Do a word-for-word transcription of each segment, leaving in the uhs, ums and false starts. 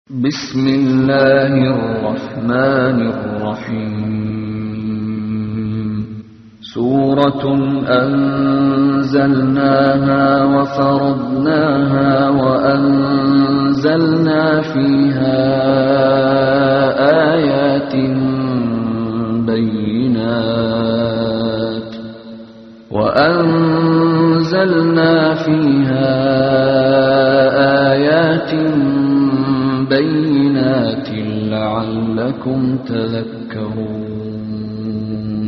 بسم الله الرحمن الرحيم سورة أنزلناها وفرضناها وأنزلنا فيها آيات بينات وأنزلنا فيها آيات بينات لعلكم تذكرون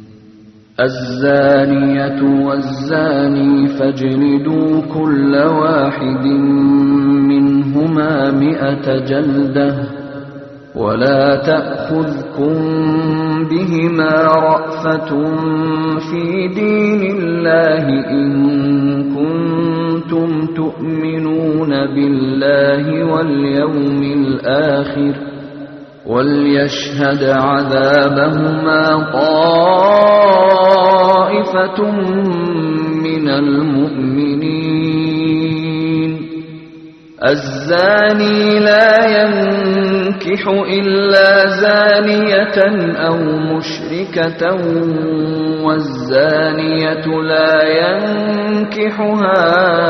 الزانية والزاني فاجلدوا كل واحد منهما مئة جلدة ولا تأخذكم بهما رأفة في دين الله إن كنتم تؤمنون بالله واليوم الآخر وليشهد عذابهما طائفة من المؤمنين الزاني لا ينكح إلا زانية أو مشركة والزانية لا ينكحها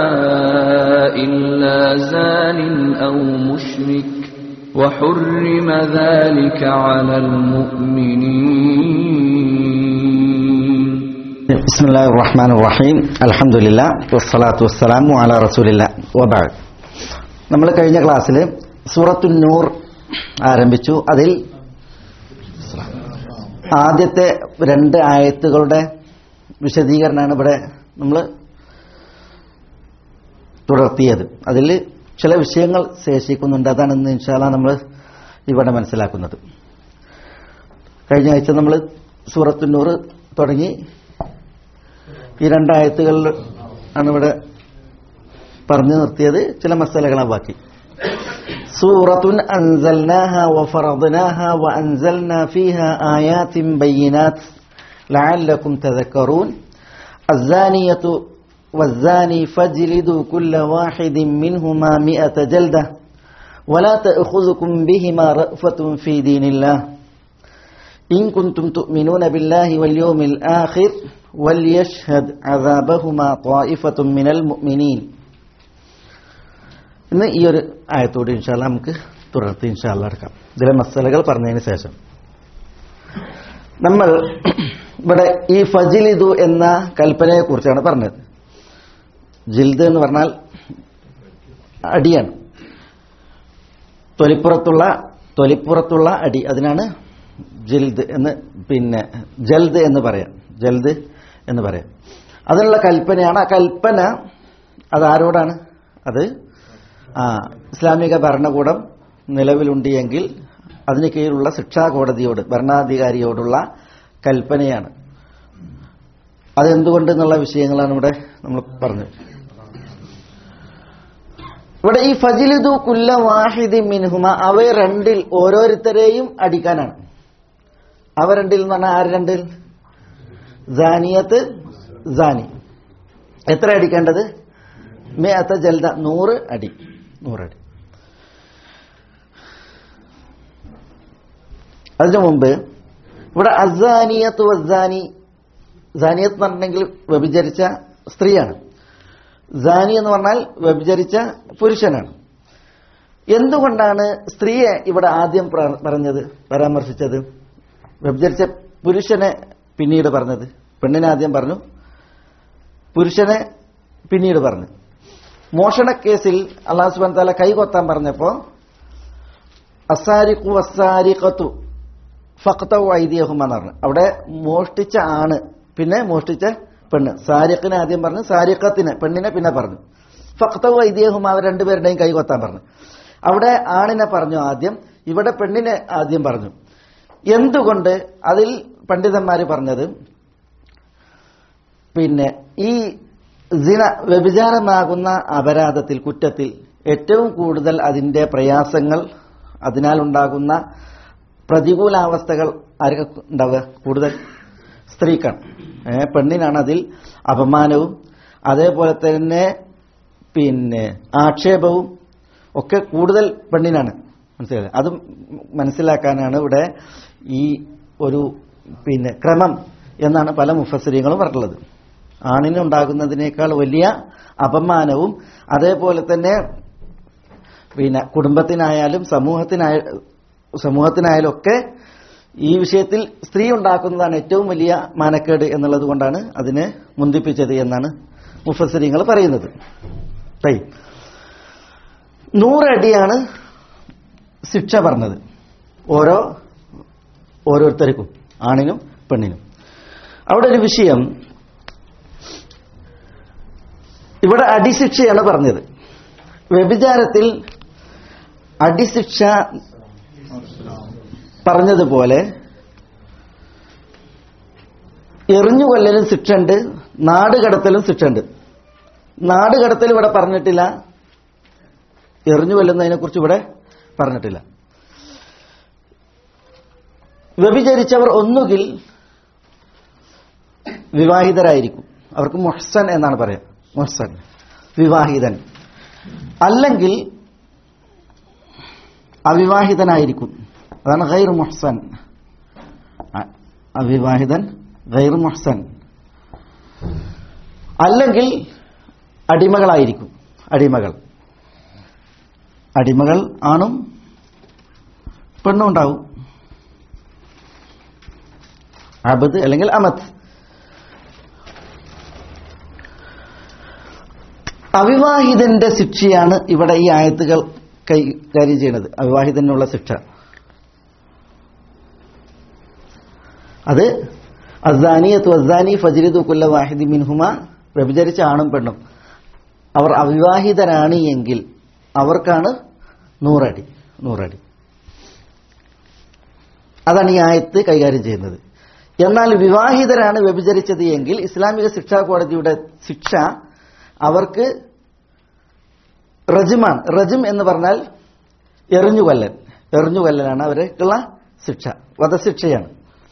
إلا زان أو مشرك وحرم ذلك على المؤمنين بسم الله الرحمن الرحيم الحمد لله والصلاة والسلام على رسول الله وبعد നമ്മൾ കഴിഞ്ഞ ക്ലാസ്സിൽ സൂറത്തുൻ നൂർ ആരംഭിച്ചു. അതിൽ ആദ്യത്തെ രണ്ട് ആയത്തുകളുടെ വിശദീകരണമാണ് ഇവിടെ നമ്മൾ തുടർത്തിയത്. അതിൽ ചില വിഷയങ്ങൾ ശേഷിക്കുന്നുണ്ട്. അതാണ് ഇന്ന് ഇൻഷാ അല്ലാഹ് നമ്മൾ ഇവിടെ മനസ്സിലാക്കുന്നത്. കഴിഞ്ഞ ആഴ്ച നമ്മൾ സൂറത്തുൻ നൂർ തുടങ്ങി ഈ രണ്ടായത്തുകളിൽ ആണ് ഇവിടെ പറഞ്ഞു നിർത്തിയത്. ചില മസലകളാണ് ബാക്കി. സൂറത്തുൻ അൻസൽനാഹ വഫറദ്നാഹ വഅൻസൽനാ ഫീഹാ ആയാതിൻ ബയ്യിനാത് ലഅല്ലകും തദക്കറൂൻ അസ്സാനിയതു വസ്സാനി ഫജ്ലിദു കുല്ല വാഹിദിൻ മിൻഹുമാ മിഅത ജൽദ വലാ തഅഖുദുകും ബിഹിമാ റഅഫത്തുൻ ഫീ ദീനില്ലാഹ് ഇൻ കുൻതും തുഅ്മിനൂന ബില്ലാഹി വൽ യൗമിൽ ആഖിർ വൽയശ്ഹദ് അദാബഹുമാ ത്വായിഫത്തുൻ മിനൽ മുഅ്മിനീൻ. ഇന്ന് ഈ ഒരു ആയത്തോട് ഇൻഷാ അല്ലാഹ് നമുക്ക് തുടർത്തി ഇൻഷാ അല്ലാഹ് എടുക്കാം. ഇതിലെ മസലകൾ പറഞ്ഞതിന് ശേഷം നമ്മൾ ഇവിടെ ഈ ഫജിലിദു എന്ന കൽപ്പനയെ കുറിച്ചാണ് പറഞ്ഞത്. ജിൽദ് എന്ന് പറഞ്ഞാൽ അടിയാണ്. തൊലിപ്പുറത്തുള്ള തൊലിപ്പുറത്തുള്ള അടി, അതിനാണ് ജിൽദ് എന്ന് പിന്നെ ജൽദ് എന്ന് പറയാം. ജൽദ് എന്ന് പറയാം. അതിനുള്ള കൽപ്പനയാണ്. ആ കൽപ്പന അതാരോടാണ്? അത് ആ ഇസ്ലാമിക ഭരണകൂടം നിലവിലുണ്ട് എങ്കിൽ അതിന് കീഴിലുള്ള ശിക്ഷാ കോടതിയോട്, ഭരണാധികാരിയോടുള്ള കൽപ്പനയാണ്. അതെന്തുകൊണ്ട് എന്നുള്ള വിഷയങ്ങളാണ് ഇവിടെ നമ്മൾ പറഞ്ഞത്. ഇവിടെ ഈ ഫജിലിദു കുല്ല വാഹിദി മിൻഹുമ, അവ രണ്ടിൽ ഓരോരുത്തരെയും അടിക്കാനാണ്. അവ രണ്ടിൽ എന്ന് പറഞ്ഞാൽ ആര് രണ്ടിൽ? സാനിയത്ത് സാനി. എത്ര അടിക്കേണ്ടത്? മിഅത ജൽദ, നൂറ് അടി. നൂറടി. അതിനു മുമ്പ് ഇവിടെ അസാനിയത്ത് വസാനി, സാനിയത്ത് എന്ന് പറഞ്ഞിട്ടുണ്ടെങ്കിൽ വ്യഭിചരിച്ച സ്ത്രീയാണ്. സാനി എന്ന് പറഞ്ഞാൽ വ്യഭിചരിച്ച പുരുഷനാണ്. എന്തുകൊണ്ടാണ് സ്ത്രീയെ ഇവിടെ ആദ്യം പറഞ്ഞത്, പരാമർശിച്ചത്? വ്യഭിചരിച്ച പുരുഷനെ പിന്നീട് പറഞ്ഞത്? പെണ്ണിനെ ആദ്യം പറഞ്ഞു, പുരുഷനെ പിന്നീട് പറഞ്ഞു. മോഷണക്കേസിൽ അല്ലാഹു സുബ്ഹാനഹു വ തആല കൈകൊത്താൻ പറഞ്ഞപ്പോൾ അസ്സാരിഖു വസ്സാരിഖത്തു ഫഖ്തഉ ഐദിയഹുമാ എന്ന് പറഞ്ഞു. അവിടെ മോഷ്ടിച്ച ആണ്, പിന്നെ മോഷ്ടിച്ച പെണ്ണ്. സാരിഖിനെ ആദ്യം പറഞ്ഞു, സാരിഖത്തിനെ പെണ്ണിനെ പിന്നെ പറഞ്ഞു. ഫഖ്തഉ ഐദിയഹുമാ, അവർ രണ്ടുപേരുടെയും കൈകൊത്താൻ പറഞ്ഞു. അവിടെ ആണിനെ പറഞ്ഞു ആദ്യം, ഇവിടെ പെണ്ണിനെ ആദ്യം പറഞ്ഞു. എന്തുകൊണ്ട്? അതിൽ പണ്ഡിതന്മാർ പറഞ്ഞത്, പിന്നെ ഈ സിന, വ്യഭിചാരമാകുന്ന അപരാധത്തിൽ, കുറ്റത്തിൽ ഏറ്റവും കൂടുതൽ അതിന്റെ പ്രയാസങ്ങൾ, അതിനാലുണ്ടാകുന്ന പ്രതികൂലാവസ്ഥകൾ ആർക്ക് ഉണ്ടാവുക? കൂടുതൽ സ്ത്രീക്കാണ്. പെണ്ണിനാണ് അതിൽ അപമാനവും അതേപോലെ തന്നെ പിന്നെ ആക്ഷേപവും ഒക്കെ കൂടുതൽ പെണ്ണിനാണ്. മനസ്സിലായില്ലേ? അത് മനസ്സിലാക്കാനാണ് ഇവിടെ ഈ ഒരു പിന്നെ ക്രമം എന്നാണ് പല മുഫസ്സിരീങ്ങളും പറഞ്ഞിട്ടുള്ളത്. ആണിനുണ്ടാകുന്നതിനേക്കാൾ വലിയ അപമാനവും അതേപോലെ തന്നെ പിന്നെ കുടുംബത്തിനായാലും സമൂഹത്തിനായ സമൂഹത്തിനായാലും ഒക്കെ ഈ വിഷയത്തിൽ സ്ത്രീ ഉണ്ടാക്കുന്നതാണ് ഏറ്റവും വലിയ മാനക്കേട് എന്നുള്ളത് കൊണ്ടാണ് അതിനെ മുന്തിപ്പിച്ചത് എന്നാണ് മുഫസ്സിരീങ്ങൾ പറയുന്നത്. നൂറടിയാണ് ശിക്ഷ പറഞ്ഞത് ഓരോ ഓരോരുത്തർക്കും, ആണിനും പെണ്ണിനും. അവിടെ ഒരു വിഷയം, ഇവിടെ അടിശിക്ഷയാണ് പറഞ്ഞത്. വ്യഭിചാരത്തിൽ അടിശിക്ഷ പറഞ്ഞതുപോലെ എറിഞ്ഞുകൊല്ലലും ശിക്ഷയുണ്ട്, നാടുകടത്തലും ശിക്ഷയുണ്ട്. നാടുകടത്തൽ ഇവിടെ പറഞ്ഞിട്ടില്ല, എറിഞ്ഞുകൊല്ലുന്നതിനെ കുറിച്ച് ഇവിടെ പറഞ്ഞിട്ടില്ല. വ്യഭിചരിച്ചവർ ഒന്നുകിൽ വിവാഹിതരായിരിക്കും, അവർക്ക് മുഹ്സൻ എന്നാണ് പറയാ, മുഹ്സൻ വിവാഹിതൻ, അല്ലെങ്കിൽ അവിവാഹിതനായിരിക്കും, അതാണ് ഗൈർ മുഹ്സൻ. അവിവാഹിതൻ ഗൈർ മുഹ്സൻ, അല്ലെങ്കിൽ അടിമകളായിരിക്കും, അടിമകൾ അടിമകൾ ആണും പെണ്ണും ഉണ്ടാവും, അബദ് അല്ലെങ്കിൽ അമത്ത്. അവിവാഹിതന്റെ ശിക്ഷയാണ് ഇവിടെ ഈ ആയത്തുകൾ കൈകാര്യം ചെയ്യുന്നത്. അവിവാഹിതനുള്ള ശിക്ഷ അത് അസ്സാനിയത്തു അസ്സാനി ഫജ്ലിദു കുല്ല വാഹിദി മിൻഹുമ, വ്യഭിചരിച്ച ആണും പെണ്ണും അവർ അവിവാഹിതരാണ് എങ്കിൽ അവർക്കാണ് നൂറടി നൂറടി അതാണ് ഈ ആയത്ത് കൈകാര്യം ചെയ്യുന്നത്. എന്നാൽ വിവാഹിതരാണ് വ്യഭിചരിച്ചത് എങ്കിൽ ഇസ്ലാമിക ശിക്ഷാ കോടതിയുടെ ശിക്ഷ അവർക്ക് റജ്മാണ്. റജ്ം എന്ന് പറഞ്ഞാൽ എറിഞ്ഞുകൊല്ലൽ, എറിഞ്ഞുകൊല്ലലാണ് അവർക്കുള്ള ശിക്ഷ, വധശിക്ഷയാണ്.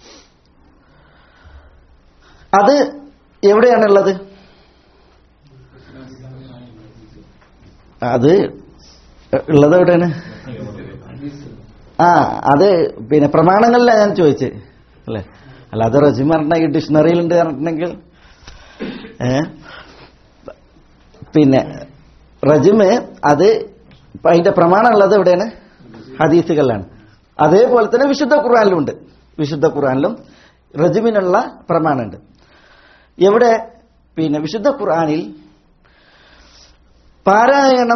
അത് എവിടെയാണുള്ളത്? അത് ഉള്ളത് എവിടെയാണ്? ആ അത് പിന്നെ പ്രമാണങ്ങളിലാണ് ഞാൻ ചോദിച്ചത് അല്ലേ. അല്ലാതെ റജിം പറഞ്ഞ ഡിക്ഷണറിയിലുണ്ട് പറഞ്ഞിട്ടുണ്ടെങ്കിൽ ഏ പിന്നെ റജിമ് അത് അതിന്റെ പ്രമാണം ഉള്ളത് എവിടെയാണ്? ഹദീസുകളിലാണ്. അതേപോലെ തന്നെ വിശുദ്ധ ഖുർആനിലുണ്ട്. വിശുദ്ധ ഖുർആനിലും റജിമിനുള്ള പ്രമാണമുണ്ട്. എവിടെ? പിന്നെ വിശുദ്ധ ഖുർആനിൽ പാരായണം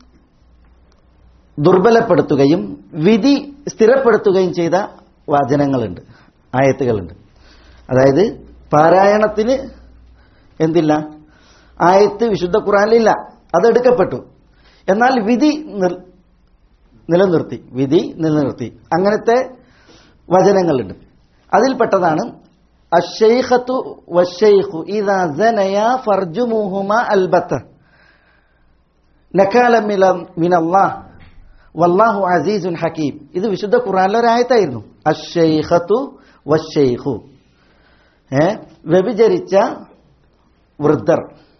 ദുർബലപ്പെടുത്തുകയും വിധി സ്ഥിരപ്പെടുത്തുകയും ചെയ്ത വചനങ്ങളുണ്ട്, ആയത്തുകളുണ്ട്. അതായത് പാരായണത്തിന് എന്തില്ല? ആയത്ത് വിശുദ്ധ ഖുർആനിലില്ല, അതെടുക്കപ്പെട്ടു. എന്നാൽ വിധി നിലനിർത്തി, വിധി നിലനിർത്തി അങ്ങനത്തെ വചനങ്ങളുണ്ട്. അതിൽപ്പെട്ടതാണ് അശ്ശൈഖത്തു വശ്ശൈഖു ഇദാ സനയാ ഫർജുമുഹുമാ അൽബത്ത നകാലം മിനല്ലാഹ് വല്ലാഹു അസീസുൻ ഹകീം. ഇത് വിശുദ്ധ ഖുർആനിലെ ഒരു ആയത്തായിരുന്നു. അശ്ശൈഖത്തു വശ്ശൈഖു, ഏ വ്യഭിചരിച്ച വൃദ്ധർ,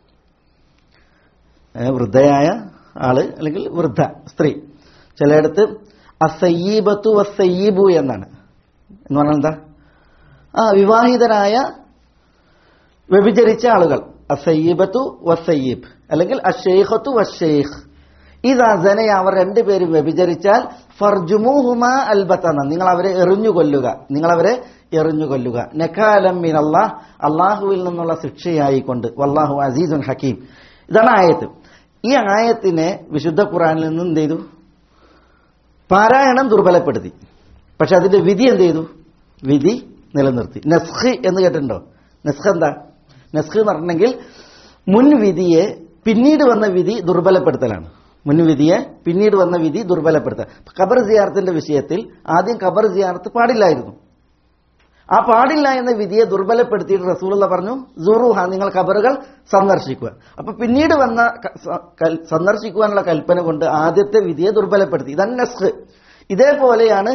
വൃദ്ധയായ ആള് അല്ലെങ്കിൽ വൃദ്ധ സ്ത്രീ. ചിലയിടത്ത് അസയ്യീബത്തു വസയ്യിബു എന്നാണ്. എന്ന് പറഞ്ഞാൽ എന്താ? ആ വിവാഹിതരായ വ്യഭിചരിച്ച ആളുകൾ, അസയ്യിബത്തു വസയ്യിബ് അല്ലെങ്കിൽ അശ്ശൈഖത്തു വശ്ശൈഖ്. ഇദാ സനയ, അവർ രണ്ടുപേരും വ്യഭിചരിച്ചാൽ ഫർജുമുഹുമാ അൽബത്തന, നിങ്ങൾ അവരെ എറിഞ്ഞുകൊല്ലുക, നിങ്ങൾ അവരെ എറിഞ്ഞുകൊല്ലുക. നകാലം മിനല്ലാഹ്, അള്ളാഹുവിൽ നിന്നുള്ള ശിക്ഷയായിക്കൊണ്ട്. വല്ലാഹു അസീസുൻ ഹകീം. ഇതാണ് ആയത്ത്. ഈ ആയത്തിനെ വിശുദ്ധ ഖുർആനിൽ നിന്ന് എന്ത് ചെയ്തു? പാരായണം ദുർബലപ്പെടുത്തി. പക്ഷെ അതിന്റെ വിധി എന്ത് ചെയ്തു? വിധി നിലനിർത്തി. നസ്ഖ് എന്ന് കേട്ടിട്ടുണ്ടോ? നസ്ഖ് എന്താ? നസ്ഖ് എന്ന് പറഞ്ഞിട്ടുണ്ടെങ്കിൽ മുൻവിധിയെ പിന്നീട് വന്ന വിധി ദുർബലപ്പെടുത്തലാണ്. മുൻവിധിയെ പിന്നീട് വന്ന വിധി ദുർബലപ്പെടുത്തൽ. ഖബർ സിയാറത്തിന്റെ വിഷയത്തിൽ ആദ്യം ഖബർ സിയാറത്ത് പാടില്ലായിരുന്നു. ആ പാടില്ല എന്ന വിധിയെ ദുർബലപ്പെടുത്തിയിട്ട് റസൂലുള്ള പറഞ്ഞു സുറൂഹ, നിങ്ങൾ ഖബറുകൾ സന്ദർശിക്കുക. അപ്പൊ പിന്നീട് വന്ന സന്ദർശിക്കുവാനുള്ള കൽപ്പന കൊണ്ട് ആദ്യത്തെ വിധിയെ ദുർബലപ്പെടുത്തി. ഇതാണ് നസ്ഖ്. ഇതേപോലെയാണ്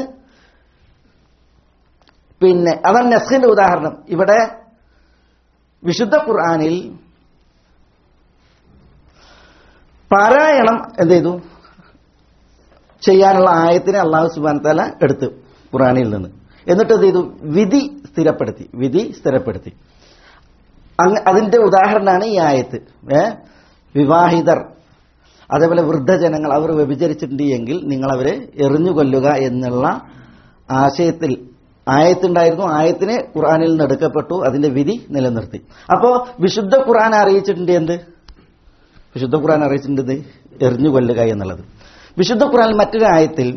പിന്നെ അതാണ് നസ്ഖിന്റെ ഉദാഹരണം. ഇവിടെ വിശുദ്ധ ഖുർആനിൽ പാരായണം എന്ത് ചെയ്തു? ചെയ്യാനുള്ള ആയത്തിനെ അള്ളാഹു സുബ്ഹാനഹു വ തആല എടുത്തു ഖുർആനിൽ നിന്ന്. എന്നിട്ട് എന്ത് ചെയ്തു? വിധി സ്ഥിരപ്പെടുത്തി വിധി സ്ഥിരപ്പെടുത്തി അതിന്റെ ഉദാഹരണമാണ് ഈ ആയത്ത്. ഏ വിവാഹിതർ അതേപോലെ വൃദ്ധജനങ്ങൾ അവർ വ്യഭിചരിച്ചിട്ടുണ്ട് എങ്കിൽ നിങ്ങൾ അവരെ എറിഞ്ഞു കൊല്ലുക എന്നുള്ള ആശയത്തിൽ ആയത്തുണ്ടായിരുന്നു. ആയത്തിനെ ഖുർആനിൽ നിന്ന് എടുക്കപ്പെട്ടു, അതിന്റെ വിധി നിലനിർത്തി. അപ്പോ വിശുദ്ധ ഖുർആൻ അറിയിച്ചിട്ടുണ്ട് എന്ത്? വിശുദ്ധ ഖുർആൻ അറിയിച്ചിട്ടുണ്ട് എറിഞ്ഞു കൊല്ലുക എന്നുള്ളത്. വിശുദ്ധ ഖുർആനിൽ മറ്റൊരു ആയത്തിൽ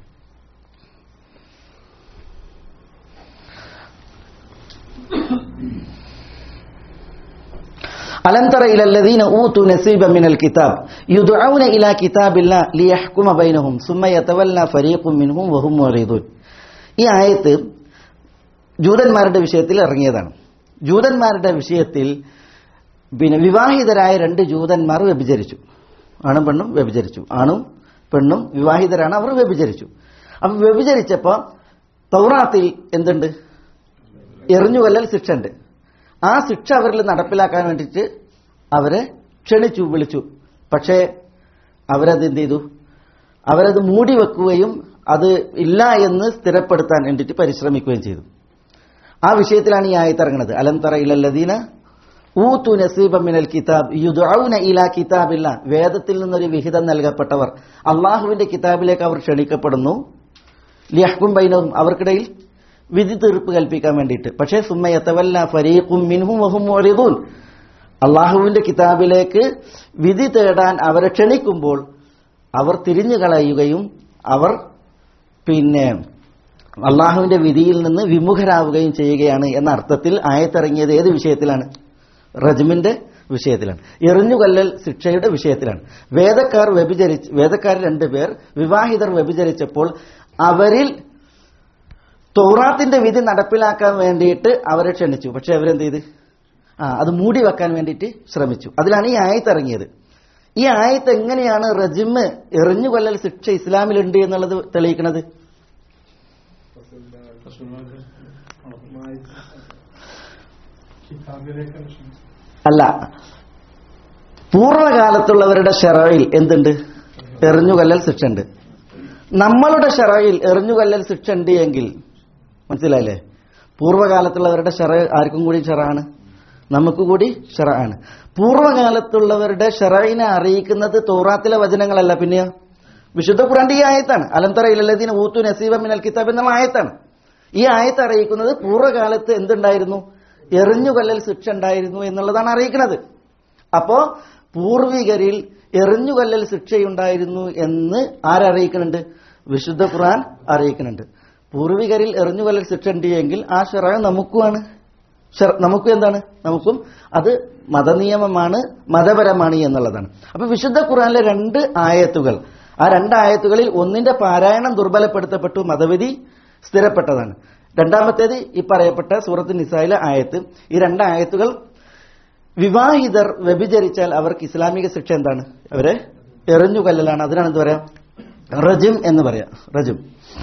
അലം തറ ഇലല്ലദീന ഊതു നസീബൻ മിനൽ കിതാബ് യുദ്ഊന ഇലാ കിതാബില്ലാഹി ലിയഹ്കുമ ബൈനഹും സുമ്മ യതവല്ല ഫരീഖും മിൻഹും വഹും മുഅ്രിദൂൻ. ഈ ആയത്ത് ജൂതന്മാരുടെ വിഷയത്തിൽ ഇറങ്ങിയതാണ്. ജൂതന്മാരുടെ വിഷയത്തിൽ പിന്നെ വിവാഹിതരായ രണ്ട് ജൂതന്മാർ വ്യഭിചരിച്ചു. ആണും പെണ്ണും വ്യഭിചരിച്ചു. ആണും പെണ്ണും വിവാഹിതരാണ്, അവർ വ്യഭിചരിച്ചു. അപ്പൊ വ്യഭിചരിച്ചപ്പോ തൗറാത്തിൽ എന്തുണ്ട്? എറിഞ്ഞുകൊല്ലൽ ശിക്ഷ ഉണ്ട്. ആ ശിക്ഷ അവരിൽ നടപ്പിലാക്കാൻ വേണ്ടിയിട്ട് അവരെ ക്ഷണിച്ചു, വിളിച്ചു. പക്ഷേ അവരത് എന്ത് ചെയ്തു? അവരത് മൂടി വെക്കുകയും അത് ഇല്ല എന്ന് സ്ഥിരപ്പെടുത്താൻ വേണ്ടിയിട്ട് പരിശ്രമിക്കുകയും ചെയ്തു. ആ വിഷയത്തിലാണ് ഈ ആയത്ത് ഇറങ്ങുന്നത്. അലം തറ ഇലല്ലദീന ഊതു നസീബൻ മിനൽ കിതാബ് യുദ്ഊന ഇലാ കിതാബില്ലാഹ്. വേദത്തിൽ നിന്നൊരു വിഹിതം നൽകപ്പെട്ടവർ അള്ളാഹുവിന്റെ കിതാബിലേക്ക് അവർ ക്ഷണിക്കപ്പെടുന്നു. ലിയഹ്കും ബൈനഹും, അവർക്കിടയിൽ വിധി തീർപ്പ് കൽപ്പിക്കാൻ വേണ്ടിയിട്ട്. പക്ഷേ സുമ്മ യതവല്ല ഫരീഖും മിൻഹും വഹും മുഅ്രിദൂൻ. അള്ളാഹുവിന്റെ കിതാബിലേക്ക് വിധി തേടാൻ അവരെ ക്ഷണിക്കുമ്പോൾ അവർ തിരിഞ്ഞു കളയുകയും അവർ പിന്നെ അള്ളാഹുവിന്റെ വിധിയിൽ നിന്ന് വിമുഖരാവുകയും ചെയ്യുകയാണ് എന്ന അർത്ഥത്തിൽ ആയത്തിറങ്ങിയത് ഏത് വിഷയത്തിലാണ്? റജ്മിന്റെ വിഷയത്തിലാണ്, എറിഞ്ഞുകൊല്ലൽ ശിക്ഷയുടെ വിഷയത്തിലാണ്. വേദക്കാർ വ്യഭിചരിച്ച് വേദക്കാർ രണ്ടുപേർ വിവാഹിതർ വ്യഭിചരിച്ചപ്പോൾ അവരിൽ തൗറാത്തിന്റെ വിധി നടപ്പിലാക്കാൻ വേണ്ടിയിട്ട് അവരെ ക്ഷണിച്ചു. പക്ഷെ അവരെന്ത് ചെയ്ത്? ആ അത് മൂടി വെക്കാൻ വേണ്ടിയിട്ട് ശ്രമിച്ചു. അതിലാണ് ഈ ആയത്ത് ഇറങ്ങിയത്. ഈ ആയത്ത് എങ്ങനെയാണ് റജ്മ് എറിഞ്ഞുകൊല്ലൽ ശിക്ഷ ഇസ്ലാമിലുണ്ട് എന്നുള്ളത് തെളിയിക്കുന്നത്? അല്ല, പൂർവ്വകാലത്തുള്ളവരുടെ ശറയിൽ എന്തുണ്ട്? എറിഞ്ഞുകൊല്ലൽ ശിക്ഷ ഉണ്ട്. നമ്മളുടെ ശറയിൽ എറിഞ്ഞുകൊല്ലൽ ശിക്ഷ ഉണ്ട് എങ്കിൽ മനസ്സിലായില്ലേ? പൂർവ്വകാലത്തുള്ളവരുടെ ശറ ആർക്കും കൂടി ശറയാണ്, നമുക്ക് കൂടി ശറയാണ്. പൂർവ്വകാലത്തുള്ളവരുടെ ശറയിനെ അറിയിക്കുന്നത് തൗറാത്തിലെ വചനങ്ങളല്ല, പിന്നെയോ വിശുദ്ധ ഖുർആന്റെ ഈ ആയത്താണ്. അലം തറ ഇലല്ലദീന ഊതു നസീബൻ മിനൽ കിതാബ് എന്നുള്ള ആയത്താണ്. ഈ ആയത്ത് അറിയിക്കുന്നത് പൂർവ്വകാലത്ത് എന്തുണ്ടായിരുന്നു? എറിഞ്ഞുകൊല്ലൽ ശിക്ഷ ഉണ്ടായിരുന്നു എന്നുള്ളതാണ് അറിയിക്കുന്നത്. അപ്പോ പൂർവികരിൽ എറിഞ്ഞുകൊല്ലൽ ശിക്ഷയുണ്ടായിരുന്നു എന്ന് ആരറിയിക്കുന്നുണ്ട്? വിശുദ്ധ ഖുർആൻ അറിയിക്കുന്നുണ്ട്. പൂർവികരിൽ എറിഞ്ഞുകൊല്ലൽ ശിക്ഷ ഉണ്ട് എങ്കിൽ ആ ശറ നമുക്കുമാണ്. നമുക്കും എന്താണ്? നമുക്കും അത് മതനിയമമാണ്, മതപരമാണ് എന്നുള്ളതാണ്. അപ്പൊ വിശുദ്ധ ഖുർആനിലെ രണ്ട് ആയത്തുകൾ, ആ രണ്ട് ആയത്തുകളിൽ ഒന്നിന്റെ പാരായണം ദുർബലപ്പെടുത്തപ്പെട്ടു, മതവിധി സ്ഥിരപ്പെട്ടതാണ്. രണ്ടാമത്തേത് ഈ പറയപ്പെട്ട സൂറത്ത് നിസായിലെ ആയത്ത്. ഈ രണ്ട് ആയത്തുകൾ വിവാഹിതർ വ്യഭിചരിച്ചാൽ അവർക്ക് ഇസ്ലാമിക ശിക്ഷ എന്താണ്? അവരെ എറിഞ്ഞുകൊല്ലലാണ്. അതിനാണ് എന്ത് പറയാം? റജിം എന്ന് പറയാം. റജിം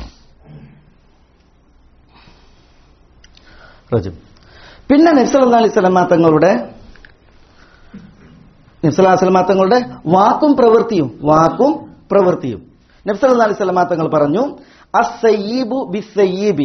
റജിം പിന്നെ നബി സല്ലല്ലാഹു അലൈഹി വസല്ലം തങ്ങളുടെ നബി സല്ലല്ലാഹു അലൈഹി വസല്ലം തങ്ങളുടെ വാക്കും പ്രവൃത്തിയും വാക്കും പ്രവൃത്തിയും നബി സല്ലല്ലാഹു അലൈഹി വസല്ലം തങ്ങൾ പറഞ്ഞു, അസ്സയ്യിബു ബിസ്സയ്യിബി.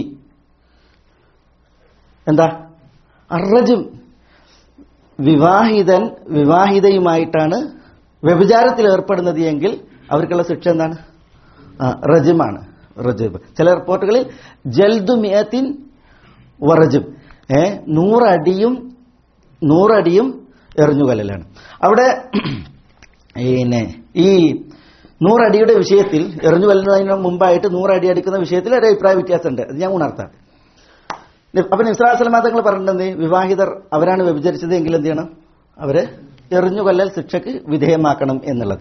എന്താ? അർറജും. വിവാഹിതൻ വിവാഹിതയുമായിട്ടാണ് വ്യഭിചാരത്തിൽ ഏർപ്പെടുന്നത് എങ്കിൽ അവർക്കുള്ള ശിക്ഷ എന്താണ്? റജിമാണ്. റജിബ്. ചില റിപ്പോർട്ടുകളിൽ ജൽദു മിഅത്തിൻ വറജിബ്, ഏ നൂറടിയും നൂറടിയും എറിഞ്ഞുകൊല്ലലാണ്. അവിടെ പിന്നെ ഈ നൂറടിയുടെ വിഷയത്തിൽ, എറിഞ്ഞുകൊല്ലുന്നതിന് മുമ്പായിട്ട് നൂറടി അടിക്കുന്ന വിഷയത്തിൽ ഒരു അഭിപ്രായ വ്യത്യാസമുണ്ട്. അത് ഞാൻ ഉണർത്താം. അപ്പൊ നബി സല്ലല്ലാഹു അലൈഹി വസല്ലം തങ്ങൾ പറഞ്ഞിട്ടുണ്ട്, വിവാഹിതർ അവരാണ് വ്യഭിചരിച്ചത് എങ്കിൽ എന്ത് ചെയ്യണം? അവരെ എറിഞ്ഞുകൊല്ലൽ ശിക്ഷക്ക് വിധേയമാക്കണം എന്നുള്ളത്.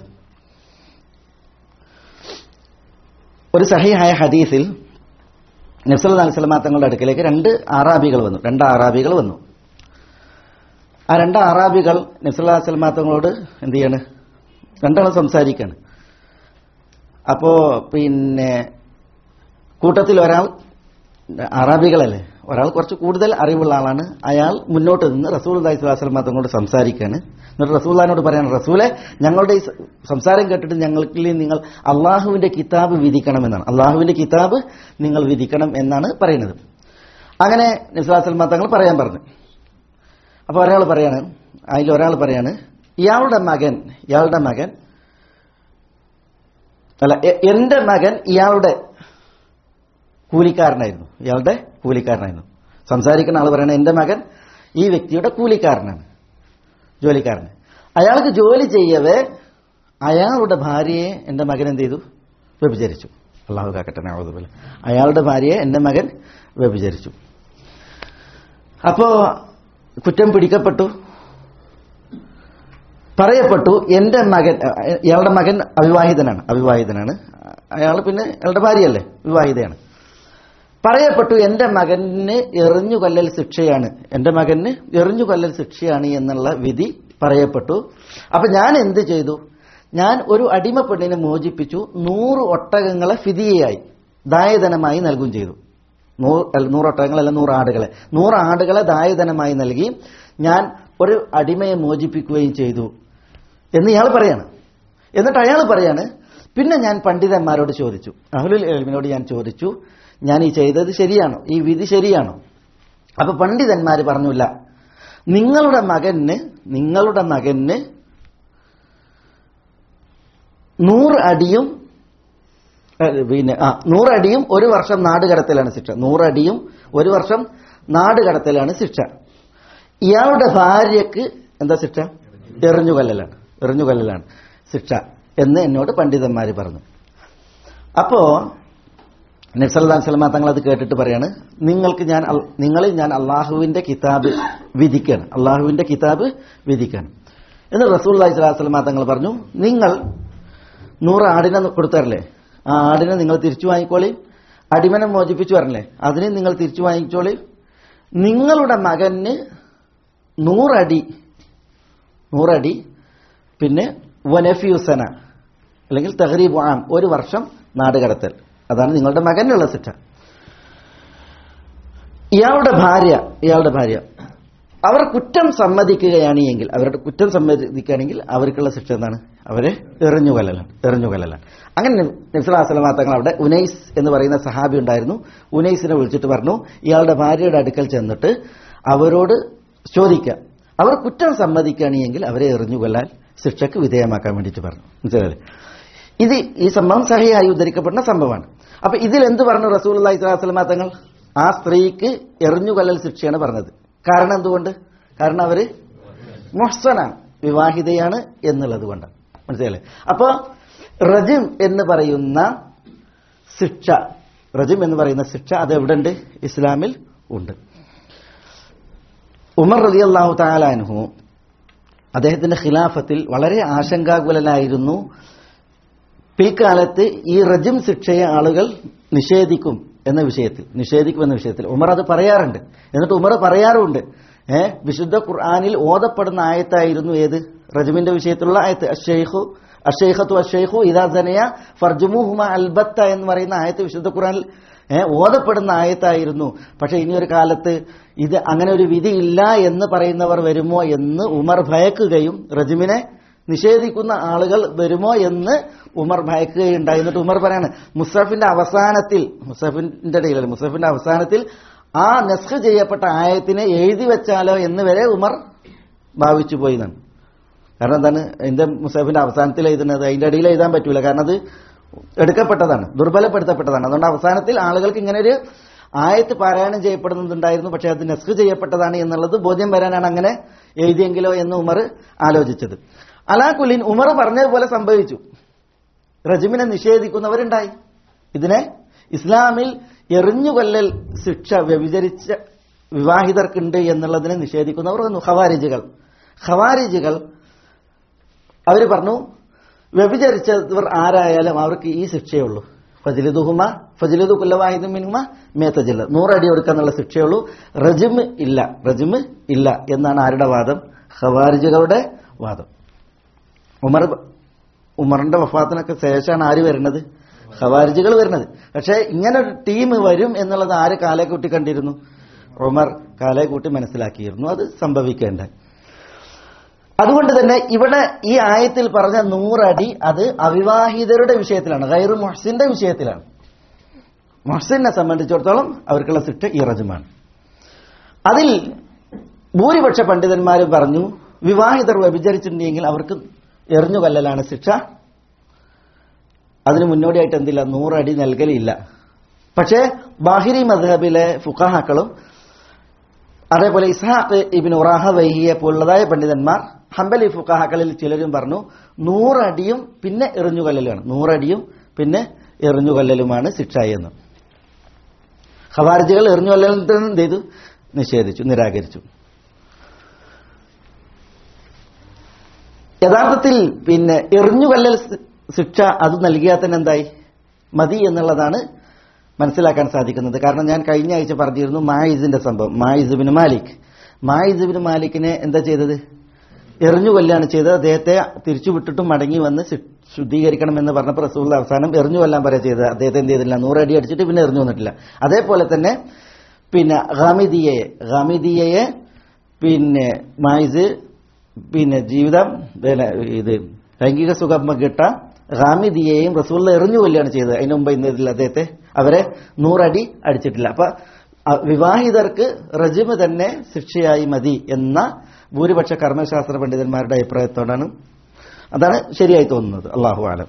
ഒരു സഹീഹായ ഹദീസിൽ നബി സല്ലല്ലാഹു അലൈഹി വസല്ലം തങ്ങളുടെ അടുക്കലേക്ക് രണ്ട് അറാബികൾ വന്നു. രണ്ട് അറാബികൾ വന്നു. ആ രണ്ട് അറാബികൾ നബി സല്ലല്ലാഹു അലൈഹി വസല്ലം തങ്ങളോട് എന്ത് ചെയ്യാണ്? രണ്ടാളും സംസാരിക്കാണ്. അപ്പോ പിന്നെ കൂട്ടത്തിൽ ഒരാൾ, അറാബികളല്ലേ, ഒരാൾ കുറച്ച് കൂടുതൽ അറിവുള്ള ആളാണ്. അയാൾ മുന്നോട്ട് നിന്ന് റസൂലുള്ളാഹി സ്വല്ലല്ലാഹു അലൈഹി വസല്ലം തങ്ങളോട് സംസാരിക്കുകയാണ്. എന്നിട്ട് റസൂലുള്ളാഹിനോട് പറയാണ്, റസൂലെ, ഞങ്ങളുടെ ഈ സംസാരം കേട്ടിട്ട് ഞങ്ങൾക്ക് നിങ്ങൾ അള്ളാഹുവിന്റെ കിതാബ് വിധിക്കണമെന്നാണ്. അള്ളാഹുവിന്റെ കിതാബ് നിങ്ങൾ വിധിക്കണം എന്നാണ് പറയുന്നത്. അങ്ങനെ നബി സല്ലല്ലാഹു അലൈഹി വസല്ലം തങ്ങൾ പറയാൻ പറഞ്ഞു. അപ്പൊ ഒരാൾ പറയാണ്, അതിൽ ഒരാൾ പറയാണ്, ഇയാളുടെ മകൻ ഇയാളുടെ മകൻ അല്ല എന്റെ മകൻ ഇയാളുടെ കൂലിക്കാരനായിരുന്നു ഇയാളുടെ കൂലിക്കാരനായിരുന്നു സംസാരിക്കുന്ന ആൾ പറയണ എന്റെ മകൻ ഈ വ്യക്തിയുടെ കൂലിക്കാരനാണ്, ജോലിക്കാരൻ. അയാൾക്ക് ജോലി ചെയ്യവേ അയാളുടെ ഭാര്യയെ എന്റെ മകൻ എന്ത് ചെയ്തു? വ്യഭിചരിച്ചു. അള്ളാഹു കാക്കട്ടെ, നഅൂദുബില്ലാഹ്. അയാളുടെ ഭാര്യയെ എന്റെ മകൻ വ്യഭിചരിച്ചു. അപ്പോ കുറ്റം പിടിക്കപ്പെട്ടു, പറയപ്പെട്ടു എന്റെ മകൻ, ഇയാളുടെ മകൻ അവിവാഹിതനാണ് അവിവാഹിതനാണ് അയാൾ പിന്നെ അയാളുടെ ഭാര്യയല്ലേ, വിവാഹിതയാണ്. പറയപ്പെട്ടു എന്റെ മകന് എറിഞ്ഞുകൊല്ലൽ ശിക്ഷയാണ് എന്റെ മകന് എറിഞ്ഞുകൊല്ലൽ ശിക്ഷയാണ് എന്നുള്ള വിധി പറയപ്പെട്ടു. അപ്പൊ ഞാൻ എന്ത് ചെയ്തു? ഞാൻ ഒരു അടിമ പെണ്ണിനെ മോചിപ്പിച്ചു, നൂറ് ഒട്ടകങ്ങളെ ഫിദിയയായി ദായധനമായി നൽകുകയും ചെയ്തു. നൂറ് നൂറ് ഒട്ടകങ്ങളല്ല, നൂറ് ആടുകളെ നൂറ് ആടുകളെ ദായധനമായി നൽകി ഞാൻ ഒരു അടിമയെ മോചിപ്പിക്കുകയും ചെയ്തു എന്ന് ഇയാൾ പറയാണ്. എന്നിട്ട് അയാൾ പറയാണ്, പിന്നെ ഞാൻ പണ്ഡിതന്മാരോട് ചോദിച്ചു, അഹ്ലുൽ ഇൽമിനോട് ഞാൻ ചോദിച്ചു, ഞാൻ ഈ ചെയ്തത് ശരിയാണോ, ഈ വിധി ശരിയാണോ? അപ്പൊ പണ്ഡിതന്മാര് പറഞ്ഞില്ല, നിങ്ങളുടെ മകന് നിങ്ങളുടെ മകന് നൂറ് അടിയും പിന്നെ ആ നൂറടിയും ഒരു വർഷം നാട് കടത്തലാണ് ശിക്ഷ. നൂറടിയും ഒരു വർഷം നാട് കടത്തലാണ് ശിക്ഷ. ഇയാളുടെ ഭാര്യക്ക് എന്താ ശിക്ഷ? എറിഞ്ഞുകൊല്ലലാണ് എറിഞ്ഞുകൊല്ലലാണ് ശിക്ഷ എന്ന് എന്നോട് പണ്ഡിതന്മാര് പറഞ്ഞു. അപ്പോ നബി സല്ലല്ലാഹു അലൈഹി വസല്ലം തങ്ങൾ അത് കേട്ടിട്ട് പറയാണ്, നിങ്ങൾക്ക് ഞാൻ നിങ്ങളിൽ ഞാൻ അള്ളാഹുവിന്റെ കിതാബ് വിധിക്കാണ് അള്ളാഹുവിന്റെ കിതാബ് വിധിക്കാണ് എന്ന് റസൂലുള്ളാഹി സ്വല്ലല്ലാഹു അലൈഹി വസല്ലം തങ്ങൾ പറഞ്ഞു. നിങ്ങൾ നൂറ് ആടിനെ കൊടുത്തരല്ലേ, ആ ആടിനെ നിങ്ങൾ തിരിച്ചു വാങ്ങിക്കോളി. അടിമനെ മോചിപ്പിച്ചു പറഞ്ഞല്ലേ, അതിനെ നിങ്ങൾ തിരിച്ചു വാങ്ങിക്കോളി. നിങ്ങളുടെ മകന് നൂറടി നൂറടി പിന്നെ വനഫിയുസന അല്ലെങ്കിൽ തഗ്രീബു ആം ഒരു വർഷം നാട് കടത്തൽ, അതാണ് നിങ്ങളുടെ മകനുള്ള ശിക്ഷ. ഇയാളുടെ ഭാര്യ ഇയാളുടെ ഭാര്യ അവർ കുറ്റം സമ്മതിക്കുകയാണ് എങ്കിൽ അവരുടെ കുറ്റം സമ്മതിക്കുകയാണെങ്കിൽ അവർക്കുള്ള ശിക്ഷ എന്താണ്? അവരെ എറിഞ്ഞുകൊല്ലലാണ് എറിഞ്ഞുകൊല്ലലാണ് അങ്ങനെ നബി സല്ലല്ലാഹു അലൈഹി വസല്ലം തങ്ങൾ അവിടെ ഉനൈസ് എന്ന് പറയുന്ന സഹാബി ഉണ്ടായിരുന്നു. ഉനൈസിനെ വിളിച്ചിട്ട് പറഞ്ഞു, ഇയാളുടെ ഭാര്യയുടെ അടുക്കൽ ചെന്നിട്ട് അവരോട് ചോദിക്കുക, അവർ കുറ്റം സമ്മതിക്കുകയാണെങ്കിൽ അവരെ എറിഞ്ഞുകൊല്ലാൻ ശിക്ഷയ്ക്ക് വിധേയമാക്കാൻ വേണ്ടിയിട്ട് പറഞ്ഞു. മനസ്സിലായില്ലേ? ഇത് ഈ സംഭവം സഹിയായി ഉദ്ധരിക്കപ്പെടുന്ന സംഭവമാണ്. അപ്പൊ ഇതിൽ എന്ത് പറഞ്ഞു റസൂലുള്ളാഹി സ്വല്ലല്ലാഹു അലൈഹി വസല്ലം തങ്ങൾ? ആ സ്ത്രീക്ക് എറിഞ്ഞുകൊല്ലൽ ശിക്ഷയാണ് പറഞ്ഞത്. കാരണം എന്തുകൊണ്ട്? കാരണം അവര് മുഹ്സനാണ്, വിവാഹിതയാണ് എന്നുള്ളത് കൊണ്ടാണ്. മനസ്സിലായില്ലേ? അപ്പൊ റജിം എന്ന് പറയുന്ന ശിക്ഷ റജിം എന്ന് പറയുന്ന ശിക്ഷ അത് എവിടെ ഉണ്ട്? ഇസ്ലാമിൽ ഉണ്ട്. ഉമർ റളിയല്ലാഹു തആല അൻഹു അദ്ദേഹത്തിന്റെ ഖിലാഫത്തിൽ വളരെ ആശങ്കാകുലനായിരുന്നു. പിൽക്കാലത്ത് ഈ റജിം ശിക്ഷയെ ആളുകൾ നിഷേധിക്കും എന്ന വിഷയത്തിൽ നിഷേധിക്കും എന്ന വിഷയത്തിൽ ഉമർ അത് പറയാറുണ്ട്. എന്നിട്ട് ഉമർ പറയാറുണ്ട്, ഏഹ് വിശുദ്ധ ഖുർആനിൽ ഓതപ്പെടുന്ന ആയത്തായിരുന്നു ഏത്? റജിമിന്റെ വിഷയത്തിലുള്ള ആയത്ത്. അശ്ശൈഖു അശ്ശൈഖത്തു അശ്ശൈഖു ഇദാ സനയ ഫർജുമുഹുമ അൽബത്ത എന്ന് പറയുന്ന ആയത്ത് വിശുദ്ധ ഖുർആനിൽ ഏഹ് ഓതപ്പെടുന്ന ആയത്തായിരുന്നു. പക്ഷെ ഇനിയൊരു കാലത്ത് ഇത് അങ്ങനെ ഒരു വിധി ഇല്ല എന്ന് പറയുന്നവർ വരുമോ എന്ന് ഉമർ ഭയക്കുകയും റജിമിനെ നിഷേധിക്കുന്ന ആളുകൾ വരുമോ എന്ന് ഉമർ ഭയക്കുകയുണ്ടായി. എന്നിട്ട് ഉമർ പറയാണ്, മുസ്ഹഫിന്റെ അവസാനത്തിൽ മുസ്ഹഫിന്റെ ഇടയിലല്ല മുസ്ഹഫിന്റെ അവസാനത്തിൽ ആ നസ്ഖ് ചെയ്യപ്പെട്ട ആയത്തിനെ എഴുതി വെച്ചാലോ എന്ന് വരെ ഉമർ ഭാവിച്ചു പോയി എന്നാണ്. കാരണം എന്താണ്? എന്റെ മുസ്ഹഫിന്റെ അവസാനത്തിൽ എഴുതുന്നത്, അതിന്റെ ഇടയിൽ എഴുതാൻ പറ്റൂല, കാരണം അത് എടുക്കപ്പെട്ടതാണ്, ദുർബലപ്പെടുത്തപ്പെട്ടതാണ്. അതുകൊണ്ട് അവസാനത്തിൽ ആളുകൾക്ക് ഇങ്ങനെ ഒരു ആയത്ത് പാരായണം ചെയ്യപ്പെടുന്നുണ്ടായിരുന്നു, പക്ഷെ അത് നസ്ഖ് ചെയ്യപ്പെട്ടതാണ് എന്നുള്ളത് ബോധ്യം വരാനാണ് അങ്ങനെ എഴുതിയെങ്കിലോ എന്ന് ഉമർ ആലോചിച്ചത്. അലാകുലിൻ ഉമർ പറഞ്ഞതുപോലെ സംഭവിച്ചു. റജിമിനെ നിഷേധിക്കുന്നവരുണ്ടായി. ഇതിനെ ഇസ്ലാമിൽ എറിഞ്ഞുകൊല്ലൽ ശിക്ഷ വ്യഭിചരിച്ച വിവാഹിതർക്കുണ്ട് എന്നുള്ളതിനെ നിഷേധിക്കുന്നവർ വന്നു. ഖവാരിജുകൾ ഖവാരിജുകൾ അവർ പറഞ്ഞു, വ്യഭിചരിച്ചവർ ആരായാലും അവർക്ക് ഈ ശിക്ഷയുള്ളൂ. ഫജിലിദുഹുമ ഫജിലിദു കുല്ല വാഹിദിൻ മിൻഹുമ മിഅത ജൽദ, നൂറടി കൊടുക്കാന്നുള്ള ശിക്ഷയുള്ളൂ, റജിം ഇല്ല റജിം ഇല്ല എന്നാണ് ആരുടെ വാദം? ഖവാരിജുകളുടെ വാദം. ഉമർ ഉമറിന്റെ വഫാത്തിനൊക്കെ ശേഷമാണ് ആര് വരുന്നത്? ഖവാരിജുകൾ വരുന്നത്. പക്ഷെ ഇങ്ങനെ ഒരു ടീം വരും എന്നുള്ളത് ആര് കാലക്കൂട്ടി കണ്ടിരുന്നു? ഉമർ കാലെ കൂട്ടി മനസ്സിലാക്കിയിരുന്നു അത് സംഭവിക്കേണ്ട. അതുകൊണ്ട് തന്നെ ഇവിടെ ഈ ആയത്തിൽ പറഞ്ഞ നൂറടി അത് അവിവാഹിതരുടെ വിഷയത്തിലാണ്, ഗൈറു മുഹ്സിന്റെ വിഷയത്തിലാണ്. മുഹ്സിനെ സംബന്ധിച്ചിടത്തോളം അവർക്കുള്ള ശിക്ഷ ഈ റജമാണ്. അതിൽ ഭൂരിപക്ഷ പണ്ഡിതന്മാർ പറഞ്ഞു വിവാഹിതർ വ്യഭിചരിച്ചിട്ടുണ്ടെങ്കിൽ അവർക്ക് എറിഞ്ഞു കൊല്ലലാണ് ശിക്ഷ. അതിന് മുന്നോടിയായിട്ട് എന്തില്ല, നൂറടി നൽകലില്ല. പക്ഷേ ബാഹിരി മദ്ഹബിലെ ഫുഖഹാക്കളും അതേപോലെ ഇസ്ഹാഖ് ഇബ്നു റാഹവൈഹിയെ പോലുള്ളതായ പണ്ഡിതന്മാർ ഹംബലി ഫുഖഹാക്കളിൽ ചിലരും പറഞ്ഞു നൂറടിയും പിന്നെ എറിഞ്ഞുകൊല്ലലുമാണ്, നൂറടിയും പിന്നെ എറിഞ്ഞുകൊല്ലലുമാണ് ശിക്ഷ എന്ന്. ഖവാരിജികൾ എറിഞ്ഞുകൊല്ലലിന് എന്ത് ചെയ്തു, നിഷേധിച്ചു, നിരാകരിച്ചു. യഥാർത്ഥത്തിൽ പിന്നെ എറിഞ്ഞുകൊല്ലൽ ശിക്ഷ അത് നൽകിയാൽ തന്നെ എന്തായി മതി എന്നുള്ളതാണ് മനസ്സിലാക്കാൻ സാധിക്കുന്നത്. കാരണം ഞാൻ കഴിഞ്ഞ ആഴ്ച പറഞ്ഞിരുന്നു മായിസിന്റെ സംഭവം. മായിസ് ബിൻ മാലിക് മായിസ് ബിൻ മാലിക്കിനെ എന്താ ചെയ്തത്, എറിഞ്ഞു കൊല്ലാണ് ചെയ്തത്. അദ്ദേഹത്തെ തിരിച്ചു വിട്ടിട്ടും മടങ്ങി വന്ന് ശുദ്ധീകരിക്കണം എന്ന് പറഞ്ഞപ്പോൾ റസൂൽ അവസാനം എറിഞ്ഞു കൊല്ലാൻ പറയാ ചെയ്തത്. അദ്ദേഹത്തെ എന്ത് ചെയ്തില്ല, നൂറടി അടിച്ചിട്ട് പിന്നെ എറിഞ്ഞു വന്നിട്ടില്ല. അതേപോലെ തന്നെ പിന്നെ ഗാമിദിയയെ ഗാമിദിയയെ പിന്നെ മായിസ് പിന്നെ ജീവിതം പിന്നെ ഇത് ലൈംഗിക സുഖം കിട്ട ഗാമിദിയെയും റസൂൽ എറിഞ്ഞു കൊല്ലാണ് ചെയ്തത്. അതിന് മുമ്പ് ഇന്നതിൽ അദ്ദേഹത്തെ അവരെ നൂറടി അടിച്ചിട്ടില്ല. അപ്പൊ വിവാഹിതർക്ക് റജിമ് തന്നെ ശിക്ഷയായി മതി എന്ന ഭൂരിപക്ഷ കർമ്മശാസ്ത്ര പണ്ഡിതന്മാരുടെ അഭിപ്രായത്തോടാണ്, അതാണ് ശരിയായി തോന്നുന്നത്. അല്ലാഹു ആലം.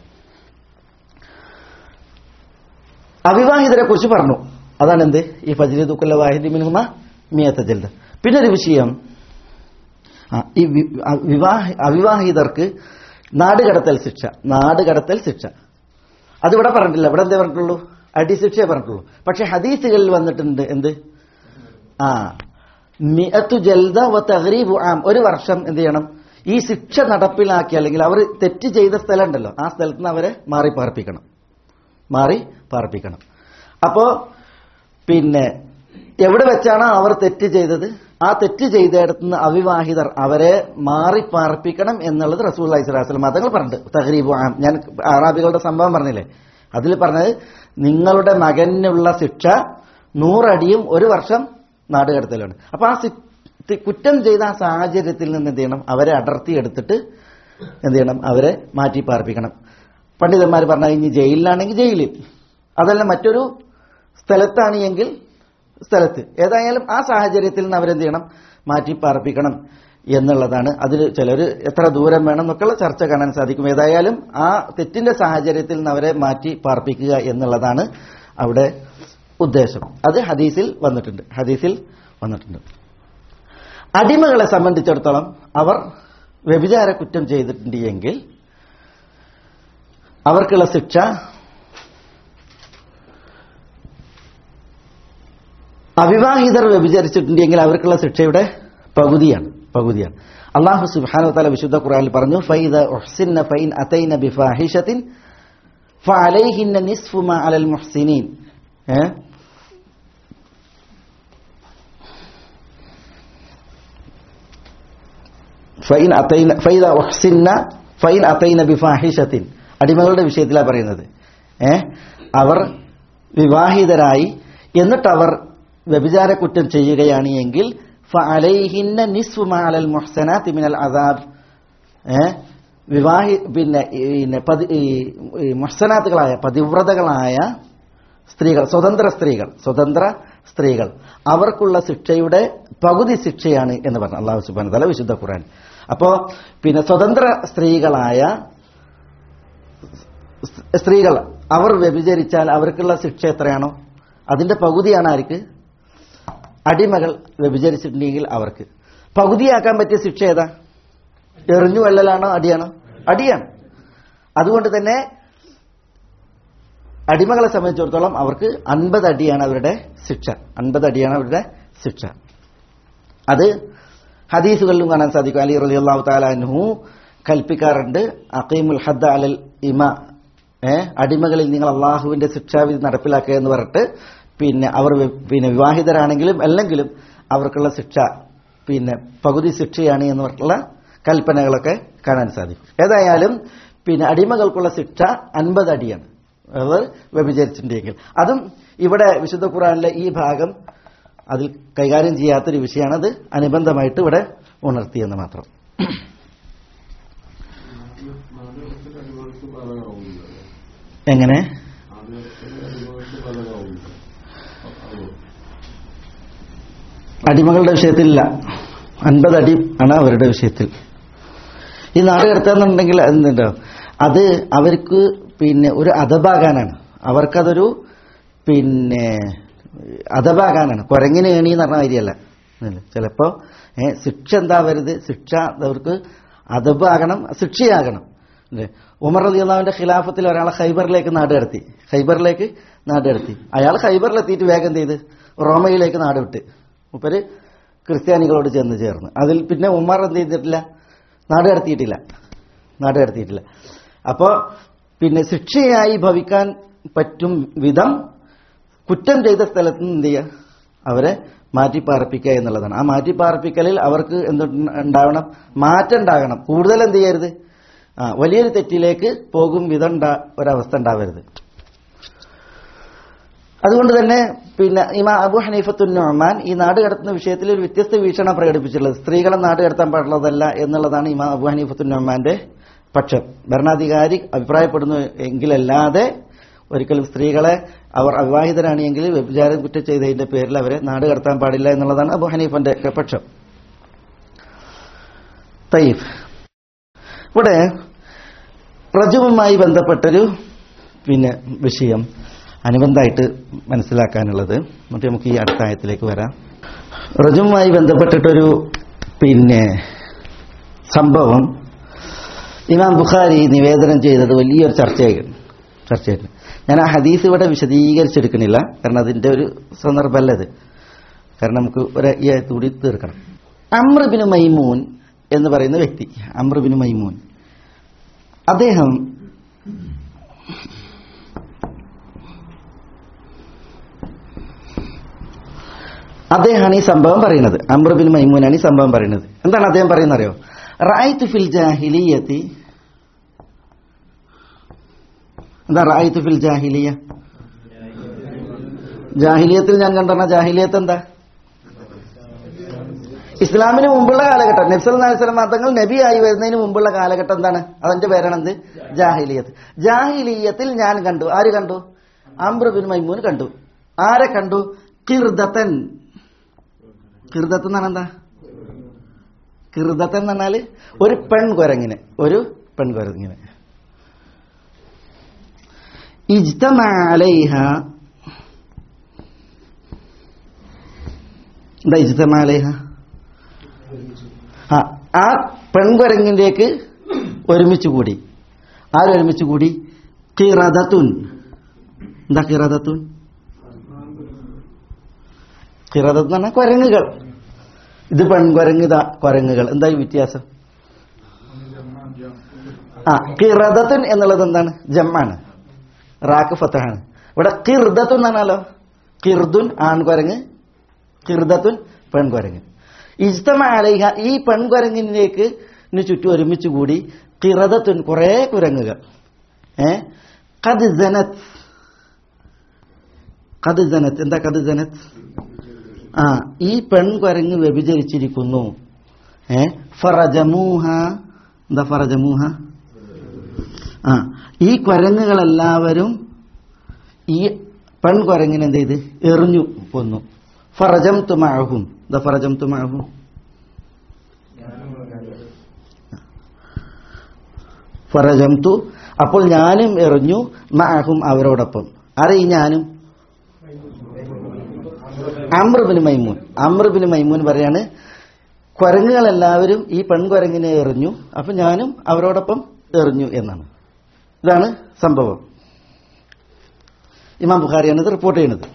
അവിവാഹിതരെ കുറിച്ച് പറഞ്ഞു. അതാണ് എന്ത്, ഈ ഫജ്ലിദുക്കുല്ല വാഹിദി മിൻഹുമ മിയത ജൽദ. പിന്നെ ഒരു വിഷയം, ഈ വിവാഹ അവിവാഹിതർക്ക് നാടുകടത്തൽ ശിക്ഷ. നാടുകടത്തൽ ശിക്ഷ അതിവിടെ പറഞ്ഞിട്ടില്ല. ഇവിടെ എന്തേ പറഞ്ഞിട്ടുള്ളൂ, അടിശിക്ഷയെ പറഞ്ഞിട്ടുള്ളൂ. പക്ഷെ ഹദീസുകളിൽ വന്നിട്ടുണ്ട് എന്ത്, ആ മിഅത്തു ജൽദ വ തഗ്രീബു ആം, ഒരു വർഷം എന്ത് ചെയ്യണം, ഈ ശിക്ഷ നടപ്പിലാക്കി അല്ലെങ്കിൽ അവർ തെറ്റ് ചെയ്ത സ്ഥലം ഉണ്ടല്ലോ ആ സ്ഥലത്ത് നിന്ന് അവരെ മാറി പാർപ്പിക്കണം, മാറി പാർപ്പിക്കണം. അപ്പോ പിന്നെ എവിടെ വെച്ചാണോ അവർ തെറ്റ് ചെയ്തത് ആ തെറ്റ് ചെയ്തിടത്തുനിന്ന് അവിവാഹിതർ അവരെ മാറി പാർപ്പിക്കണം എന്നുള്ളത് റസൂലുള്ളാഹി സ്വല്ലല്ലാഹു അലൈഹി വസല്ലം തങ്ങൾ പറഞ്ഞിട്ടുണ്ട്. തഗ്രീബു ആം, ഞാൻ അറാബികളുടെ സംഭവം പറഞ്ഞില്ലേ, അതിൽ പറഞ്ഞത് നിങ്ങളുടെ മകനുള്ള ശിക്ഷ നൂറടിയും ഒരു വർഷം നാടുകടത്തലാണ്. അപ്പൊ ആ കുറ്റം ചെയ്ത ആ സാഹചര്യത്തിൽ നിന്ന് എന്ത് ചെയ്യണം, അവരെ അടർത്തിയെടുത്തിട്ട് എന്ത് ചെയ്യണം, അവരെ മാറ്റി പാർപ്പിക്കണം. പണ്ഡിതന്മാർ പറഞ്ഞ ഇനി ജയിലിലാണെങ്കിൽ ജയിലിൽ, അതല്ല മറ്റൊരു സ്ഥലത്താണ് എങ്കിൽ സ്ഥലത്ത്, ഏതായാലും ആ സാഹചര്യത്തിൽ നിന്ന് അവരെന്ത് ചെയ്യണം, മാറ്റി പാർപ്പിക്കണം എന്നുള്ളതാണ്. അതിൽ ചിലർ എത്ര ദൂരം വേണം എന്നൊക്കെയുള്ള ചർച്ച കാണാൻ സാധിക്കും. ഏതായാലും ആ തെറ്റിന്റെ സാഹചര്യത്തിൽ നിന്ന് അവരെ മാറ്റി പാർപ്പിക്കുക എന്നുള്ളതാണ് അവിടെ ഉദ്ദേശം. അത് ഹദീസിൽ വന്നിട്ടുണ്ട്, ഹദീസിൽ വന്നിട്ടുണ്ട്. അടിമകളെ സംബന്ധിച്ചിടത്തോളം അവർ വ്യഭിചാര കുറ്റം ചെയ്തിട്ടുണ്ട് എങ്കിൽ അവർക്കുള്ള ശിക്ഷ അവിവാഹിതർ വ്യഭിചരിച്ചിട്ടുണ്ടെങ്കിൽ അവർക്കുള്ള ശിക്ഷയുടെ പകുതിയാണ് പകുതിയാണ് അല്ലാഹു സുബ്ഹാനഹു വ തആല വിശുദ്ധ ഖുർആനിൽ പറഞ്ഞു, ഫൈദ ഉഹ്സിന്ന ഫൈൻ അതൈന ബിഫാഹിഷത്തിൻ ഫഅലൈഹിന്ന നിസ്ഫു മാ അലൽ മുഹ്സിനീൻ. ഫൈൻ അതൈന ഫൈദ ഉഹ്സിന്ന ഫൈൻ അതൈന ബിഫാഹിഷത്തിൻ, അടിമകളുടെ വിഷയത്തിലാണ് പറയുന്നത്. ഏ അവർ വിവാഹിതരായി എന്നിട്ട് അവർ വ്യഭിചാര കുറ്റം ചെയ്യുകയാണ് എങ്കിൽ ഫഅലൈഹിന്ന നിസ്ഫു മാ അലൽ മുഹ്സനാതി മിനൽ അദാബ്. വിവാഹി പിന്നെ മുഹ്സനാത്തുകളായ പതിവ്രതകളായ സ്ത്രീകൾ, സ്വതന്ത്ര സ്ത്രീകൾ സ്വതന്ത്ര സ്ത്രീകൾ അവർക്കുള്ള ശിക്ഷയുടെ പകുതി ശിക്ഷയാണ് എന്ന് പറഞ്ഞു അല്ലാഹു സുബ്ഹാനഹു വ തആല വിശുദ്ധ ഖുർആൻ. അപ്പോ പിന്നെ സ്വതന്ത്ര സ്ത്രീകളായ സ്ത്രീകൾ അവർ വ്യഭിചരിച്ചാൽ അവർക്കുള്ള ശിക്ഷ എത്രയാണോ അതിന്റെ പകുതിയാണ് ആർക്ക്, അടിമകൾ വ്യഭിചരിച്ചിട്ടുണ്ടെങ്കിൽ അവർക്ക്. പകുതിയാക്കാൻ പറ്റിയ ശിക്ഷ ഏതാ, എറിഞ്ഞു കൊല്ലലാണോ അടിയാണോ, അടിയാണ്. അതുകൊണ്ട് തന്നെ അടിമകളെ സംബന്ധിച്ചിടത്തോളം അവർക്ക് അൻപത് അടിയാണ് അവരുടെ ശിക്ഷ, അൻപത് അടിയാണ് അവരുടെ ശിക്ഷ. അത് ഹദീസുകളിലും കാണാൻ സാധിക്കും. അലി റളിയല്ലാഹു തആല അൻഹു കൽപ്പിക്കാറുണ്ട്, അഖീമുൽ ഹദ്ദ അലൽ ഇമ, ഏഹ് അടിമകളിൽ നിങ്ങൾ അള്ളാഹുവിന്റെ ശിക്ഷാവിധി നടപ്പിലാക്കുക എന്ന് പറഞ്ഞിട്ട് പിന്നെ അവർ പിന്നെ വിവാഹിതരാണെങ്കിലും അല്ലെങ്കിലും അവർക്കുള്ള ശിക്ഷ പിന്നെ പകുതി ശിക്ഷയാണ് എന്ന് പറഞ്ഞിട്ടുള്ള കൽപ്പനകളൊക്കെ കാണാൻ സാധിക്കും. ഏതായാലും പിന്നെ അടിമകൾക്കുള്ള ശിക്ഷ അൻപത് അടിയാണ് അവർ വ്യഭിചരിച്ചിട്ടുണ്ടെങ്കിൽ. അതും ഇവിടെ വിശുദ്ധ ഖുർആനിലെ ഈ ഭാഗം അതിൽ കൈകാര്യം ചെയ്യാത്തൊരു വിഷയമാണ്. അത് അനുബന്ധമായിട്ട് ഇവിടെ ഉണർത്തിയെന്ന് മാത്രം. എങ്ങനെ അടിമകളുടെ വിഷയത്തിലില്ല. അൻപത് അടി ആണ് അവരുടെ വിഷയത്തിൽ. ഈ നാട് കടത്താന്നുണ്ടെങ്കിൽ എന്തുണ്ടോ, അത് അവർക്ക് പിന്നെ ഒരു അധഭാകാനാണ്. അവർക്കതൊരു പിന്നെ അധഭാകാനാണ്. കുരങ്ങിന് ഏണി എന്ന് പറഞ്ഞ കാര്യമല്ല. ചിലപ്പോ ശിക്ഷ എന്താവരുത്, ശിക്ഷ അവർക്ക് അധഭാകണം, ശിക്ഷയാകണം. അല്ലേ? ഉമർ റളിയല്ലാഹുവിന്റെ ഖിലാഫത്തിൽ ഒരാളെ ഖൈബറിലേക്ക് നാട് കടത്തി. ഖൈബറിലേക്ക് നാട് കടത്തി. അയാൾ ഖൈബറിലെത്തിയിട്ട് വേഗം എന്ത് ചെയ്ത് റോമയിലേക്ക് നാട് വിട്ട് മൂപ്പര് ക്രിസ്ത്യാനികളോട് ചെന്ന് ചേർന്ന്. അതിൽ പിന്നെ ഉമർ എന്ത് ചെയ്തിട്ടില്ല, നാട് കടത്തിയിട്ടില്ല നാട് കടത്തിയിട്ടില്ല അപ്പോൾ പിന്നെ ശിക്ഷയായി ഭവിക്കാൻ പറ്റും വിധം കുറ്റം ചെയ്ത സ്ഥലത്ത് നിന്ന് എന്ത് ചെയ്യുക, അവരെ മാറ്റിപ്പാർപ്പിക്കുക എന്നുള്ളതാണ്. ആ മാറ്റിപ്പാർപ്പിക്കലിൽ അവർക്ക് എന്തുണ്ടാവണം, മാറ്റം ഉണ്ടാകണം. കൂടുതൽ എന്ത് ചെയ്യരുത്, ആ വലിയൊരു തെറ്റിലേക്ക് പോകും വിധം ഒരവസ്ഥ ഉണ്ടാവരുത്. അതുകൊണ്ട് തന്നെ പിന്നെ ഇമാം അബൂ ഹനീഫത്തുൻ നുഅ്മാൻ ഈ നാട് കടത്തുന്ന വിഷയത്തിൽ ഒരു വ്യത്യസ്ത വീക്ഷണം പ്രകടിപ്പിച്ചിട്ടുള്ളത്. സ്ത്രീകളെ നാട് കടത്താൻ പാടുള്ളതല്ല എന്നുള്ളതാണ് ഇമാം അബൂ ഹനീഫത്തുൻ നുഅ്മാന്റെ പക്ഷം. ഭരണാധികാരി അഭിപ്രായപ്പെടുന്നു എങ്കിലല്ലാതെ ഒരിക്കലും സ്ത്രീകളെ അവർ അവിവാഹിതരാണ് എങ്കിൽ വ്യഭിചാരം കുറ്റം ചെയ്തതിന്റെ പേരിൽ അവരെ നാട് കടത്താൻ പാടില്ല എന്നുള്ളതാണ് അബൂ ഹനീഫന്റെ പക്ഷം. തയ്യിബ്, ഇവിടെ റജുവുമായി ബന്ധപ്പെട്ടൊരു പിന്നെ വിഷയം അനുബന്ധമായിട്ട് മനസ്സിലാക്കാനുള്ളത്. എന്നിട്ട് നമുക്ക് ഈ അടുത്ത ആയത്തിലേക്ക് വരാം. റജുവുമായി ബന്ധപ്പെട്ടിട്ടൊരു പിന്നെ സംഭവം ഇമാം ബുഖാരി നിവേദനം ചെയ്തത് വലിയൊരു ചർച്ചയായിരുന്നു ചർച്ചയായിരുന്നു ഞാൻ ആ ഹദീസ് ഇവിടെ വിശദീകരിച്ചെടുക്കണില്ല, കാരണം അതിന്റെ ഒരു സന്ദർഭമല്ലത്. കാരണം നമുക്ക് ഒരു ഈ ആയത്ത് കൂടി തീർക്കണം. അംർ ബിൻ മൈമൂൻ എന്ന് പറയുന്ന വ്യക്തി, അംർ ബിൻ മൈമൂൻ, അദ്ദേഹം അദ്ദേഹമാണ് ഈ സംഭവം പറയുന്നത്. അംർ ബിൻ മൈമൂനാണ് ഈ സംഭവം പറയുന്നത്. എന്താണ് അദ്ദേഹം പറയുന്നത് അറിയോ? റഅയ്തു ഫിൽ ജാഹിലിയത്തി, എന്താ റഅയ്തു ഫിൽ ജാഹിലിയ? ജാഹിലിയത്തിൽ ഞാൻ കണ്ടെന്ന ജാഹിലിയത്ത് എന്താ? ഇസ്ലാമിന് മുമ്പുള്ള കാലഘട്ടം. നബി സല്ലല്ലാഹു അലൈഹി വസല്ലം തങ്ങൾ നബിയായി വരുന്നതിന് മുമ്പുള്ള കാലഘട്ടം എന്താണ്? അതിന്റെ പേരാണ് എന്ത്? ജാഹിലിയത്ത്. ജാഹിലിയത്തിൽ ഞാൻ കണ്ടു. ആര് കണ്ടു? അംർ ബിൻ മൈമൂൻ കണ്ടു. ആരെ കണ്ടു? ഖിർദതൻ. ഖിർദത്ത് എന്ന് പറഞ്ഞാൽ എന്താ? ഖിർദത്ത് എന്ന് പറഞ്ഞാല് ഒരു പെൺകുരങ്ങിന്, ഒരു പെൺകുരങ്ങിന്. ഇജ്തമഅ അലൈഹ, എന്താ ഇജ്തമഅ അലൈഹ? ആ ആ പെൺകുരങ്ങിലേക്ക് ഒരുമിച്ച് കൂടി. ആരൊരുമിച്ച് കൂടി? ഖിറദത്തുൻ. എന്താ ഖിറദത്തുൻ? ഖിറദത്ത് എന്ന് പറഞ്ഞാൽ കുരങ്ങുകൾ. ഇത് പെൺകുരങ്ങ്, ഇതാ കുരങ്ങുകൾ. എന്താ ഈ വ്യത്യാസം? ആ ഖിറദത്തുൻ എന്നുള്ളത് എന്താണ്? ജമ്മാണ്, റാക്ക് ഫതഹാണ്. ഇവിടെ ഖിർദത്തുൻ എന്ന് പറഞ്ഞാലോ, ഖിർദുൻ ആൺകുരങ്ങ്, ഖിർദത്തുൻ പെൺകുരങ്ങ്. ഇജ്തമഅ അലൈഹ, ഈ പെൺകുരങ്ങിലേക്ക് ചുറ്റും ഒരുമിച്ച് കൂടി ഖിറദത്തുൻ കുറെ കുരങ്ങുകൾ. ഏ ഖദ് സനത്, ഖദ് സനത്. എന്താ ഖദ് സനത്? ആ ഈ പെൺകുരങ്ങ് വ്യഭിചരിച്ചിരിക്കുന്നു. ഏ ഫറജമൂഹ. എന്താ ഫറജമൂഹ? ആ ഈ കുരങ്ങുകളെല്ലാവരും ഈ പെൺകുരങ്ങിനെ എന്ത് ചെയ്ത് എറിഞ്ഞു കൊന്നു. ഫറജംതു മഅഹും. എന്താ ഫറജംതു മഅഹും? ഫറജംതു, അപ്പോൾ ഞാനും എറിഞ്ഞു, മഅഹും അവരോടൊപ്പം. ആരെ ഈ ഞാനും? അംർ ബിൻ മൈമൂൻ. അംർ ബിൻ മൈമൂൻ പറയാണ്, കുരങ്ങുകളെല്ലാവരും ഈ പെൺകുരങ്ങിനെ എറിഞ്ഞു, അപ്പൊ ഞാനും അവരോടൊപ്പം എറിഞ്ഞു എന്നാണ്. ഇതാണ് സംഭവം. ഇമാം ബുഖാരിയാണ് ഇത് റിപ്പോർട്ട് ചെയ്യുന്നത്.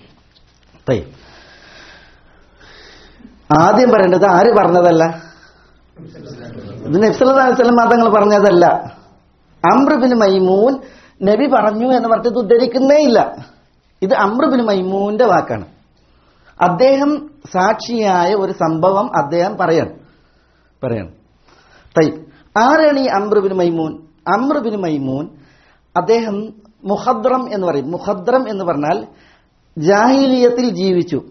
ആദ്യം പറയേണ്ടത് ആര് പറഞ്ഞതല്ല, ഇത് നബി സല്ലല്ലാഹു അലൈഹി വസല്ലം തങ്ങൾ പറഞ്ഞതല്ല. അംർ ബിൻ മൈമൂൻ നബി പറഞ്ഞു എന്ന് പറഞ്ഞിട്ട് ഉദ്ധരിക്കുന്നേ ഇല്ല. ഇത് അംർ ബിൻ മൈമൂന്റെ വാക്കാണ്. അദ്ദേഹം സാക്ഷിയായ ഒരു സംഭവം അദ്ദേഹം പറയാണ് പറയാണ് തയ്യ്. ആരാണ് ഈ അംർ ബിൻ മൈമൂൻ? അംർ ബിൻ മൈമൂൻ അദ്ദേഹം മുഖദ്രം എന്ന് പറയും. മുഖദ്രം എന്ന് പറഞ്ഞാൽ ജാഹിലിയത്തിൽ ജീവിച്ചു.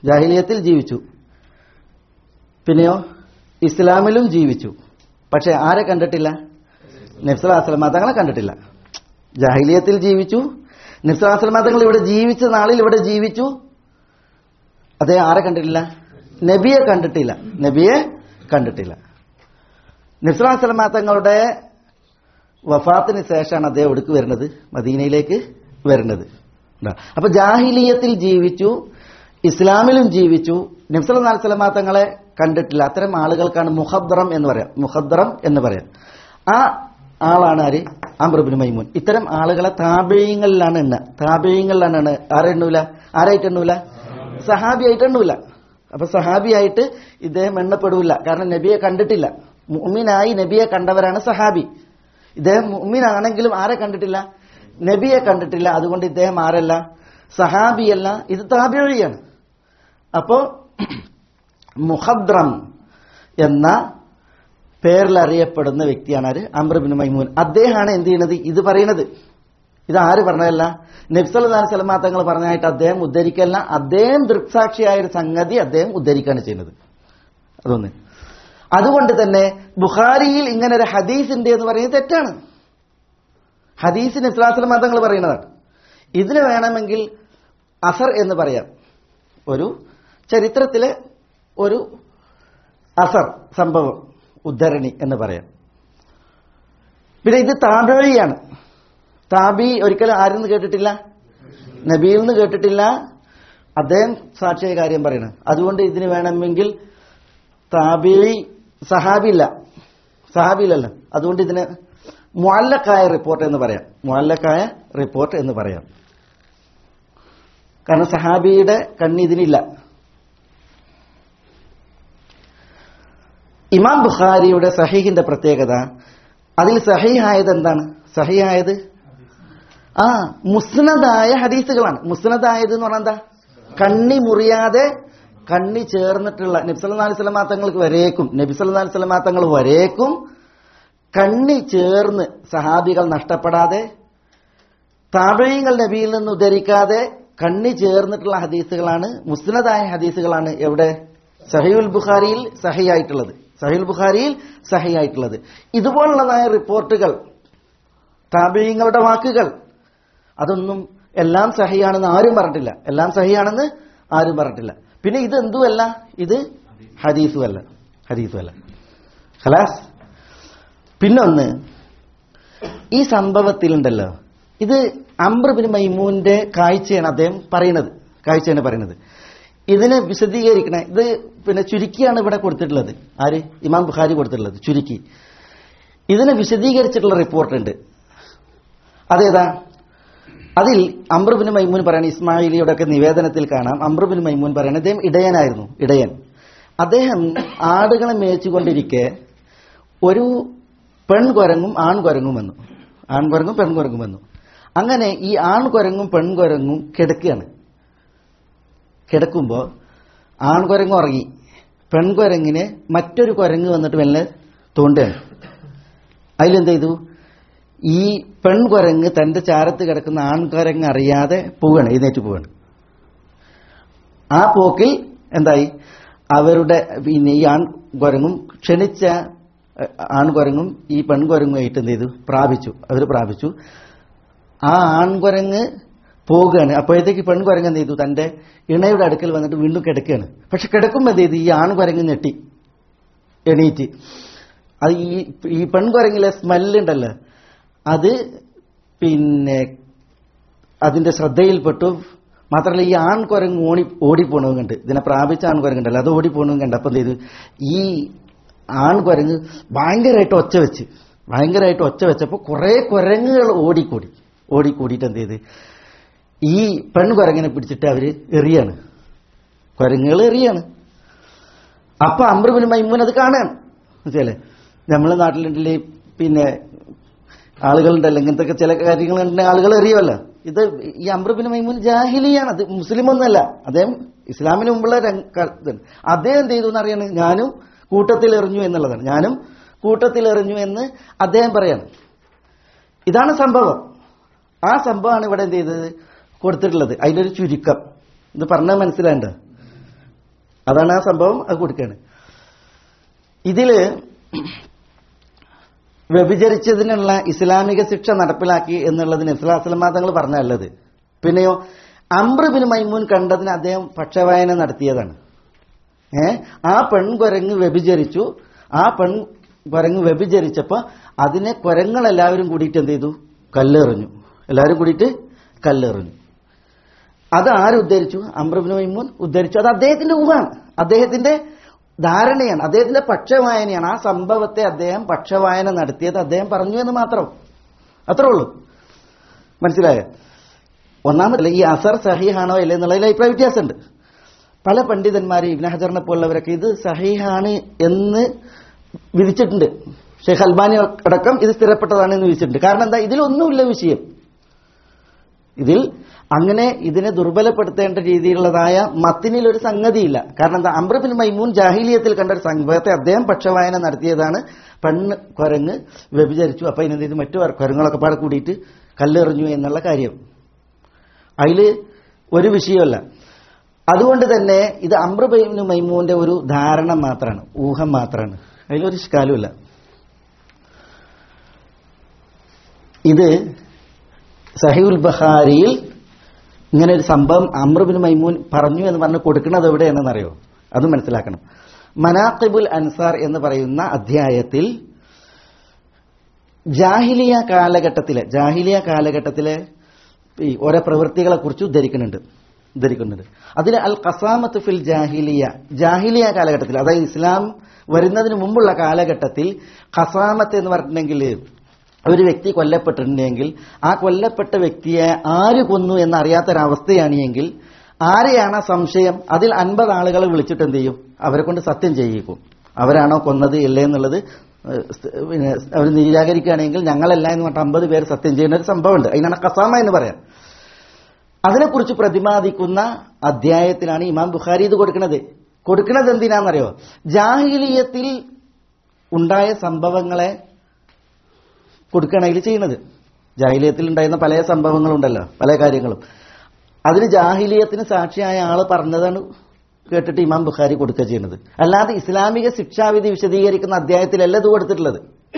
ജാഹിലിയത്തിൽ ജീവിച്ചു. പിന്നെയോ ഇസ്ലാമിലും ജീവിച്ചു. പക്ഷെ ആരെ കണ്ടിട്ടില്ല? നബി സല്ലല്ലാഹു അലൈഹി വസല്ലം തങ്ങളെ കണ്ടിട്ടില്ല. ജാഹിലിയത്തിൽ ജീവിച്ചു, നബി സല്ലല്ലാഹു അലൈഹി വസല്ലം തങ്ങൾ ഇവിടെ ജീവിച്ച നാളിൽ ഇവിടെ ജീവിച്ചു. അദ്ദേഹം ആരെ കണ്ടിട്ടില്ല? നബിയെ കണ്ടിട്ടില്ല. നബിയെ കണ്ടിട്ടില്ല. നബി സല്ലല്ലാഹു അലൈഹി വസല്ലം തങ്ങളുടെ വഫാത്തിന് ശേഷമാണ് അദ്ദേഹം എവിടേക്ക് വരുന്നത്? മദീനയിലേക്ക് വരുന്നത്. അപ്പൊ ജാഹിലിയത്തിൽ ജീവിച്ചു, ഇസ്ലാമിലും ജീവിച്ചു, നബി സല്ലല്ലാഹു അലൈഹി വസല്ലം തങ്ങളെ കണ്ടിട്ടില്ല. അത്തരം ആളുകൾക്കാണ് മുഖദ്റം എന്ന് പറയാം. മുഖദ്റം എന്ന് പറയാം. ആ ആളാണ് ആര്? അംർ ഇബ്നു മൈമൂൻ. ഇത്തരം ആളുകളെ താബഈങ്ങളിലാണ് എണ്ണ. താബഈങ്ങളിലാണ് എണ്ണ. ആരെ എണ്ണൂല? ആരായിട്ട് എണ്ണൂല? സഹാബിയായിട്ട് എണ്ണൂല. അപ്പൊ സഹാബിയായിട്ട് ഇദ്ദേഹം എണ്ണപ്പെടൂല. കാരണം നബിയെ കണ്ടിട്ടില്ല. മുഅ്മിനായി നബിയെ കണ്ടവരാണ് സഹാബി. ഇദ്ദേഹം മുഅ്മിനാണെങ്കിലും ആരെ കണ്ടിട്ടില്ല? നബിയെ കണ്ടിട്ടില്ല. അതുകൊണ്ട് ഇദ്ദേഹം ആരല്ല? സഹാബിയല്ല, ഇത് താബഈയാണ്. അപ്പോ മുഖദ്റം എന്ന പേരിൽ അറിയപ്പെടുന്ന വ്യക്തിയാണ് ആര്? അംർ ഇബ്നു മൈമൂൻ. അദ്ദേഹമാണ് എന്ത് ചെയ്യുന്നത്? ഇത് പറയുന്നത്. ഇത് ആര് പറഞ്ഞതല്ല? നബി സല്ലല്ലാഹു അലൈഹി വസല്ലം തങ്ങൾ പറഞ്ഞായിട്ട് അദ്ദേഹം ഉദ്ധരിക്കല്ല. അദ്ദേഹം ദൃക്സാക്ഷിയായ ഒരു സംഗതി അദ്ദേഹം ഉദ്ധരിക്കുകയാണ് ചെയ്യുന്നത്. അതൊന്ന്. അതുകൊണ്ട് തന്നെ ബുഖാരിയിൽ ഇങ്ങനെ ഒരു ഹദീസ് ഉണ്ട് എന്ന് പറയുന്നത് തെറ്റാണ്. ഹദീസ് നബി സല്ലല്ലാഹു അലൈഹി വസല്ലം തങ്ങൾ പറയുന്നതാണ്. ഇതിന് വേണമെങ്കിൽ അസർ എന്ന് പറയാം. ഒരു ചരിത്രത്തിലെ ഒരു അസർ സംഭവം, ഉദ്ധരണി എന്ന് പറയാം. പിന്നെ ഇത് താബഈയാണ്. താബി ഒരിക്കലും ആരിൽ നിന്ന് കേട്ടിട്ടില്ല? നബിയിൽ നിന്ന് കേട്ടിട്ടില്ല. അദ്ദേഹം സാക്ഷിയായ കാര്യം പറയണം. അതുകൊണ്ട് ഇതിന് വേണമെങ്കിൽ താബഈ സഹാബിയില്ല, സഹാബിയിലല്ല. അതുകൊണ്ട് ഇതിന് മുഅല്ലഖായ റിപ്പോർട്ട് എന്ന് പറയാം. മുഅല്ലഖായ റിപ്പോർട്ട് എന്ന് പറയാം. കാരണം സഹാബിയുടെ കണ്ണ് ഇതിനില്ല. ഇമാം ബുഖാരിയുടെ സഹീഹിന്റെ പ്രത്യേകത, അതിൽ സഹീഹായത് എന്താണ്? സഹീഹായത് ആ മുസ്നദായ ഹദീസുകളാണ്. മുസ്നദായത് എന്ന് പറഞ്ഞാൽ എന്താ? കണ്ണി മുറിയാതെ കണ്ണി ചേർന്നിട്ടുള്ള, നബി സല്ലല്ലാഹു അലൈഹി വസല്ലം തങ്ങൾക്ക് വരേക്കും നബി സല്ലല്ലാഹു അലൈഹി വസല്ലം തങ്ങൾ വരേക്കും കണ്ണി ചേർന്ന് സഹാബികൾ നഷ്ടപ്പെടാതെ, താബഈങ്ങൾ നബിയിൽ നിന്ന് ഉദ്ധരിക്കാതെ കണ്ണി ചേർന്നിട്ടുള്ള ഹദീസുകളാണ്, മുസ്നദായ ഹദീസുകളാണ് എവിടെ? സഹീഹുൽ ബുഖാരിയിൽ സഹീഹായിട്ടുള്ളത്. സഹീഹുൽ ബുഖാരിയിൽ സഹീഹായിട്ടുള്ളത്. ഇതുപോലുള്ളതായ റിപ്പോർട്ടുകൾ, താബഈങ്ങളുടെ വാക്കുകൾ, അതൊന്നും എല്ലാം സഹീഹാണെന്ന് ആരും പറഞ്ഞിട്ടില്ല. എല്ലാം സഹീഹാണെന്ന് ആരും പറഞ്ഞിട്ടില്ല. പിന്നെ ഇത് എന്തുമല്ല, ഇത് ഹദീസുമല്ല. ഹദീസുമല്ല. ഖലാസ്. പിന്നൊന്ന്, ഈ സംഭവത്തിലുണ്ടല്ലോ, ഇത് അംർ ഇബ്നു മൈമൂന്റെ കാഴ്ചയാണ് അദ്ദേഹം പറയുന്നത്. കാഴ്ചയാണ് പറയുന്നത്. ഇതിനെ വിശദീകരിക്കണ, ഇത് പിന്നെ ചുരുക്കിയാണ് ഇവിടെ കൊടുത്തിട്ടുള്ളത്. ആര്? ഇമാം ബുഖാരി കൊടുത്തിട്ടുള്ളത് ചുരുക്കി. ഇതിനെ വിശദീകരിച്ചിട്ടുള്ള റിപ്പോർട്ടുണ്ട്. അതേതാ? അതിൽ അംർ ഇബ്നു മൈമൂൻ പറയണ, ഇസ്മായിലിയുടെ ഒക്കെ നിവേദനത്തിൽ കാണാം, അംർ ഇബ്നു മൈമൂൻ പറയണ അദ്ദേഹം ഇടയനായിരുന്നു. ഇടയൻ. അദ്ദേഹം ആടുകളെ മേയിച്ചുകൊണ്ടിരിക്കെ ഒരു പെൺകുരങ്ങും ആൺകുരങ്ങും വന്നു. ആൺകുരങ്ങും പെൺകുരങ്ങും വന്നു. അങ്ങനെ ഈ ആൺകുരങ്ങും പെൺകുരങ്ങും കിടക്കുകയാണ്. കിടക്കുമ്പോൾ ആൺകുരങ്ങ് ഉറങ്ങി. പെൺകുരങ്ങിന് മറ്റൊരു കുരങ്ങ് വന്നിട്ട് മെല്ലെ തോണ്ടുകയാണ്. അതിലെന്ത് ചെയ്തു? ഈ പെൺകുരങ്ങ് തന്റെ ചാരത്ത് കിടക്കുന്ന ആൺകുരങ്ങ് അറിയാതെ പോവുകയാണ്, എഴുന്നേറ്റ് പോവുകയാണ്. ആ പോക്കിൽ എന്തായി? അവരുടെ പിന്നെ ഈ ആൺകുരങ്ങും ക്ഷണിച്ച ആൺകുരങ്ങും ഈ പെൺകുരങ്ങുമായിട്ട് എന്ത് ചെയ്തു? പ്രാപിച്ചു. അവർ പ്രാപിച്ചു. ആ ആൺകുരങ്ങ് പോകുകയാണ്. അപ്പോഴത്തേക്ക് പെൺകുരങ്ങ് എന്ത് ചെയ്തു? തന്റെ ഇണയുടെ അടുക്കൽ വന്നിട്ട് വീണ്ടും കിടക്കുകയാണ്. പക്ഷെ കിടക്കുമ്പോൾ എന്ത് ചെയ്തു? ഈ ആൺകുരങ്ങ് ഞെട്ടി എണീറ്റ്. അത് ഈ ഈ പെൺകുരങ്ങിലെ സ്മെല്ലുണ്ടല്ലോ, അത് പിന്നെ അതിന്റെ ശ്രദ്ധയിൽപ്പെട്ടു. മാത്രമല്ല ഈ ആൺകുരങ്ങ് ഓടി ഓടിപ്പോണവും കണ്ട്, ഇതിനെ പ്രാപിച്ച ആൺകുരങ്ങുണ്ടല്ലോ, അത് ഓടിപ്പോണവും കണ്ട്. അപ്പം എന്ത് ചെയ്തു? ഈ ആൺകുരങ്ങ് ഭയങ്കരമായിട്ട് ഒച്ച വെച്ച് ഭയങ്കരമായിട്ട് ഒച്ച വെച്ചപ്പോൾ കുറെ കുരങ്ങുകൾ ഓടിക്കൂടി ഓടിക്കൂടിയിട്ട് എന്ത് ചെയ്ത്? ഈ പെൺകുരങ്ങിനെ പിടിച്ചിട്ട് അവര് എറിയാണ്. കുരങ്ങുകൾ എറിയാണ്. അപ്പൊ അംർ ഇബ്നു മൈമൂൻ അത് കാണാൻ മനസ്സിലല്ലേ? നമ്മളെ നാട്ടിലുണ്ടല്ലേ പിന്നെ ആളുകളുണ്ടല്ലോ, ഇങ്ങനത്തെ ചില കാര്യങ്ങളുണ്ടെങ്കിൽ ആളുകൾ എറിയുമല്ലോ. ഇത് ഈ അംർ ഇബ്നു മൈമൂൻ ജാഹിലിയാണ്. അത് മുസ്ലിം ഒന്നല്ല. അദ്ദേഹം ഇസ്ലാമിന് മുമ്പുള്ള ഇതാണ്. അദ്ദേഹം എന്ത് ചെയ്തു എന്നറിയാണ്? ഞാനും കൂട്ടത്തിൽ എറിഞ്ഞു എന്നുള്ളതാണ്. ഞാനും കൂട്ടത്തിൽ എറിഞ്ഞു എന്ന് അദ്ദേഹം പറയാണ്. ഇതാണ് സംഭവം. ആ സംഭവമാണ് ഇവിടെ എന്ത് ചെയ്തത്? കൊടുത്തിട്ടുള്ളത്. അതിൻ്റെ ഒരു ചുരുക്കം ഇത് പറഞ്ഞാൽ മനസ്സിലാണ്ട. അതാണ് ആ സംഭവം. അത് കൊടുക്കുകയാണ്. ഇതില് വ്യഭിചരിച്ചതിനുള്ള ഇസ്ലാമിക ശിക്ഷ നടപ്പിലാക്കി എന്നുള്ളതിന് ഇസ്ലാം തങ്ങൾ പറഞ്ഞല്ലത്. പിന്നെയോ അംർ ബിൻ മൈമൂൻ കണ്ടതിന് അദ്ദേഹം പക്ഷവായന നടത്തിയതാണ്. ഏ ആ പെൺകുരങ്ങ് വ്യഭിചരിച്ചു. ആ പെൺ കുരങ്ങ് വ്യഭിചരിച്ചപ്പോ അതിനെ കുരങ്ങളെല്ലാവരും കൂടിയിട്ട് എന്ത് ചെയ്തു? കല്ലെറിഞ്ഞു. എല്ലാവരും കൂടിയിട്ട് കല്ലെറിഞ്ഞു. അത് ആര് ഉദ്ധരിച്ചു? അംർ ബിൻ മൈമൂൻ ഉദ്ധരിച്ചു. അത് അദ്ദേഹത്തിന്റെ ഊഹാണ്, അദ്ദേഹത്തിന്റെ ധാരണയാണ്, അദ്ദേഹത്തിന്റെ പക്ഷവായനയാണ്. ആ സംഭവത്തെ അദ്ദേഹം പക്ഷവായന നടത്തിയത് അദ്ദേഹം പറഞ്ഞു എന്ന് മാത്രം, അത്രേ ഉള്ളൂ. മനസ്സിലായോ? ഒന്നാമതല്ല, ഈ അസർ സഹീഹാണോ ഇല്ല എന്നുള്ളതിൽ അഭിപ്രായ വ്യത്യാസമുണ്ട്. പല പണ്ഡിതന്മാരും ഇബ്നു ഹജറിനെ പോലുള്ളവരൊക്കെ ഇത് സഹീഹാണ് എന്ന് വിധിച്ചിട്ടുണ്ട്. ഷെയ്ഖ് അൽബാനി അടക്കം ഇത് സ്ഥിരപ്പെട്ടതാണ് എന്ന് വിധിച്ചിട്ടുണ്ട്. കാരണം എന്താ? ഇതിലൊന്നുമില്ല വിഷയം. ഇതിൽ അങ്ങനെ ഇതിനെ ദുർബലപ്പെടുത്തേണ്ട രീതിയിലുള്ളതായ മത്തിനിൽ ഒരു സംഗതിയില്ല. കാരണം എന്താ? അംർ ബിൻ മൈമൂൻ ജാഹിലിയത്തിൽ കണ്ട ഒരു സംഭവത്തെ അദ്ദേഹം പക്ഷവായന നടത്തിയതാണ്. പെണ്ണ് കുരങ്ങ് വ്യഭിചരിച്ചു, അപ്പൊ ഇതിനെന്ത് ചെയ്തു? മറ്റു കുരങ്ങളൊക്കെ പാടെ കൂടിയിട്ട് കല്ലെറിഞ്ഞു എന്നുള്ള കാര്യം അതില് ഒരു വിഷയമല്ല. അതുകൊണ്ട് തന്നെ ഇത് അംർ ബിൻ മൈമൂന്റെ ഒരു ധാരണ മാത്രമാണ്, ഊഹം മാത്രമാണ്, അതിലൊരു ശകാലുമില്ല. ഇത് സഹീഹുൽ ബഖാരിയിൽ ഇങ്ങനെ ഒരു സംഭവം അംർ ബിൻ മൈമൂൻ പറഞ്ഞു എന്ന് പറഞ്ഞ് കൊടുക്കുന്നത് എവിടെയാണെന്നറിയോ? അത് മനസ്സിലാക്കണം. മനാഖിബുൽ അൻസാർ എന്ന് പറയുന്ന അധ്യായത്തിൽ ജാഹിലിയ കാലഘട്ടത്തിലെ ജാഹിലിയ കാലഘട്ടത്തിലെ ഈ ഓരോ പ്രവൃത്തികളെ കുറിച്ച് ഉദ്ധരിക്കുന്നുണ്ട് ഉദ്ധരിക്കുന്നുണ്ട് അതിൽ അൽ ഖസാമത്ത് ഫിൽ ജാഹിലിയ, ജാഹിലിയ കാലഘട്ടത്തിൽ, അതായത് ഇസ്ലാം വരുന്നതിന് മുമ്പുള്ള കാലഘട്ടത്തിൽ ഖസാമത്ത് എന്ന് പറഞ്ഞിട്ടുണ്ടെങ്കിൽ ഒരു വ്യക്തി കൊല്ലപ്പെട്ടിട്ടുണ്ടെങ്കിൽ ആ കൊല്ലപ്പെട്ട വ്യക്തിയെ ആര് കൊന്നു എന്നറിയാത്തൊരവസ്ഥയാണ് എങ്കിൽ ആരെയാണ് സംശയം, അതിൽ അൻപത് ആളുകളെ വിളിച്ചിട്ട് എന്ത് ചെയ്യും? അവരെ കൊണ്ട് സത്യം ചെയ്യിക്കും. അവരാണോ കൊന്നത് ഇല്ലേ എന്നുള്ളത് പിന്നെ അവർ നിരാകരിക്കുകയാണെങ്കിൽ ഞങ്ങളല്ല എന്ന് പറഞ്ഞിട്ട് അമ്പത് പേര് സത്യം ചെയ്യുന്ന ഒരു സംഭവമുണ്ട്. അതിനാണ് ഖസാമ എന്ന് പറയാം. അതിനെക്കുറിച്ച് പ്രതിപാദിക്കുന്ന അധ്യായത്തിലാണ് ഇമാം ബുഖാരി ഇത് കൊടുക്കുന്നത്. കൊടുക്കുന്നത് എന്തിനാണെന്നറിയോ? ജാഹിലിയത്തിൽ ഉണ്ടായ സംഭവങ്ങളെ കൊടുക്കുകയാണെങ്കിൽ ചെയ്യുന്നത്. ജാഹിലിയത്തിൽ ഉണ്ടായിരുന്ന പല സംഭവങ്ങളുണ്ടല്ലോ, പല കാര്യങ്ങളും. അതിന് ജാഹിലിയത്തിന് സാക്ഷിയായ ആള് പറഞ്ഞതാണ് കേട്ടിട്ട് ഇമാം ബുഖാരി കൊടുക്കുക ചെയ്യുന്നത്. അല്ലാതെ ഇസ്ലാമിക ശിക്ഷാവിധി വിശദീകരിക്കുന്ന അധ്യായത്തിലല്ല ഇത് കൊടുത്തിട്ടുള്ളത്.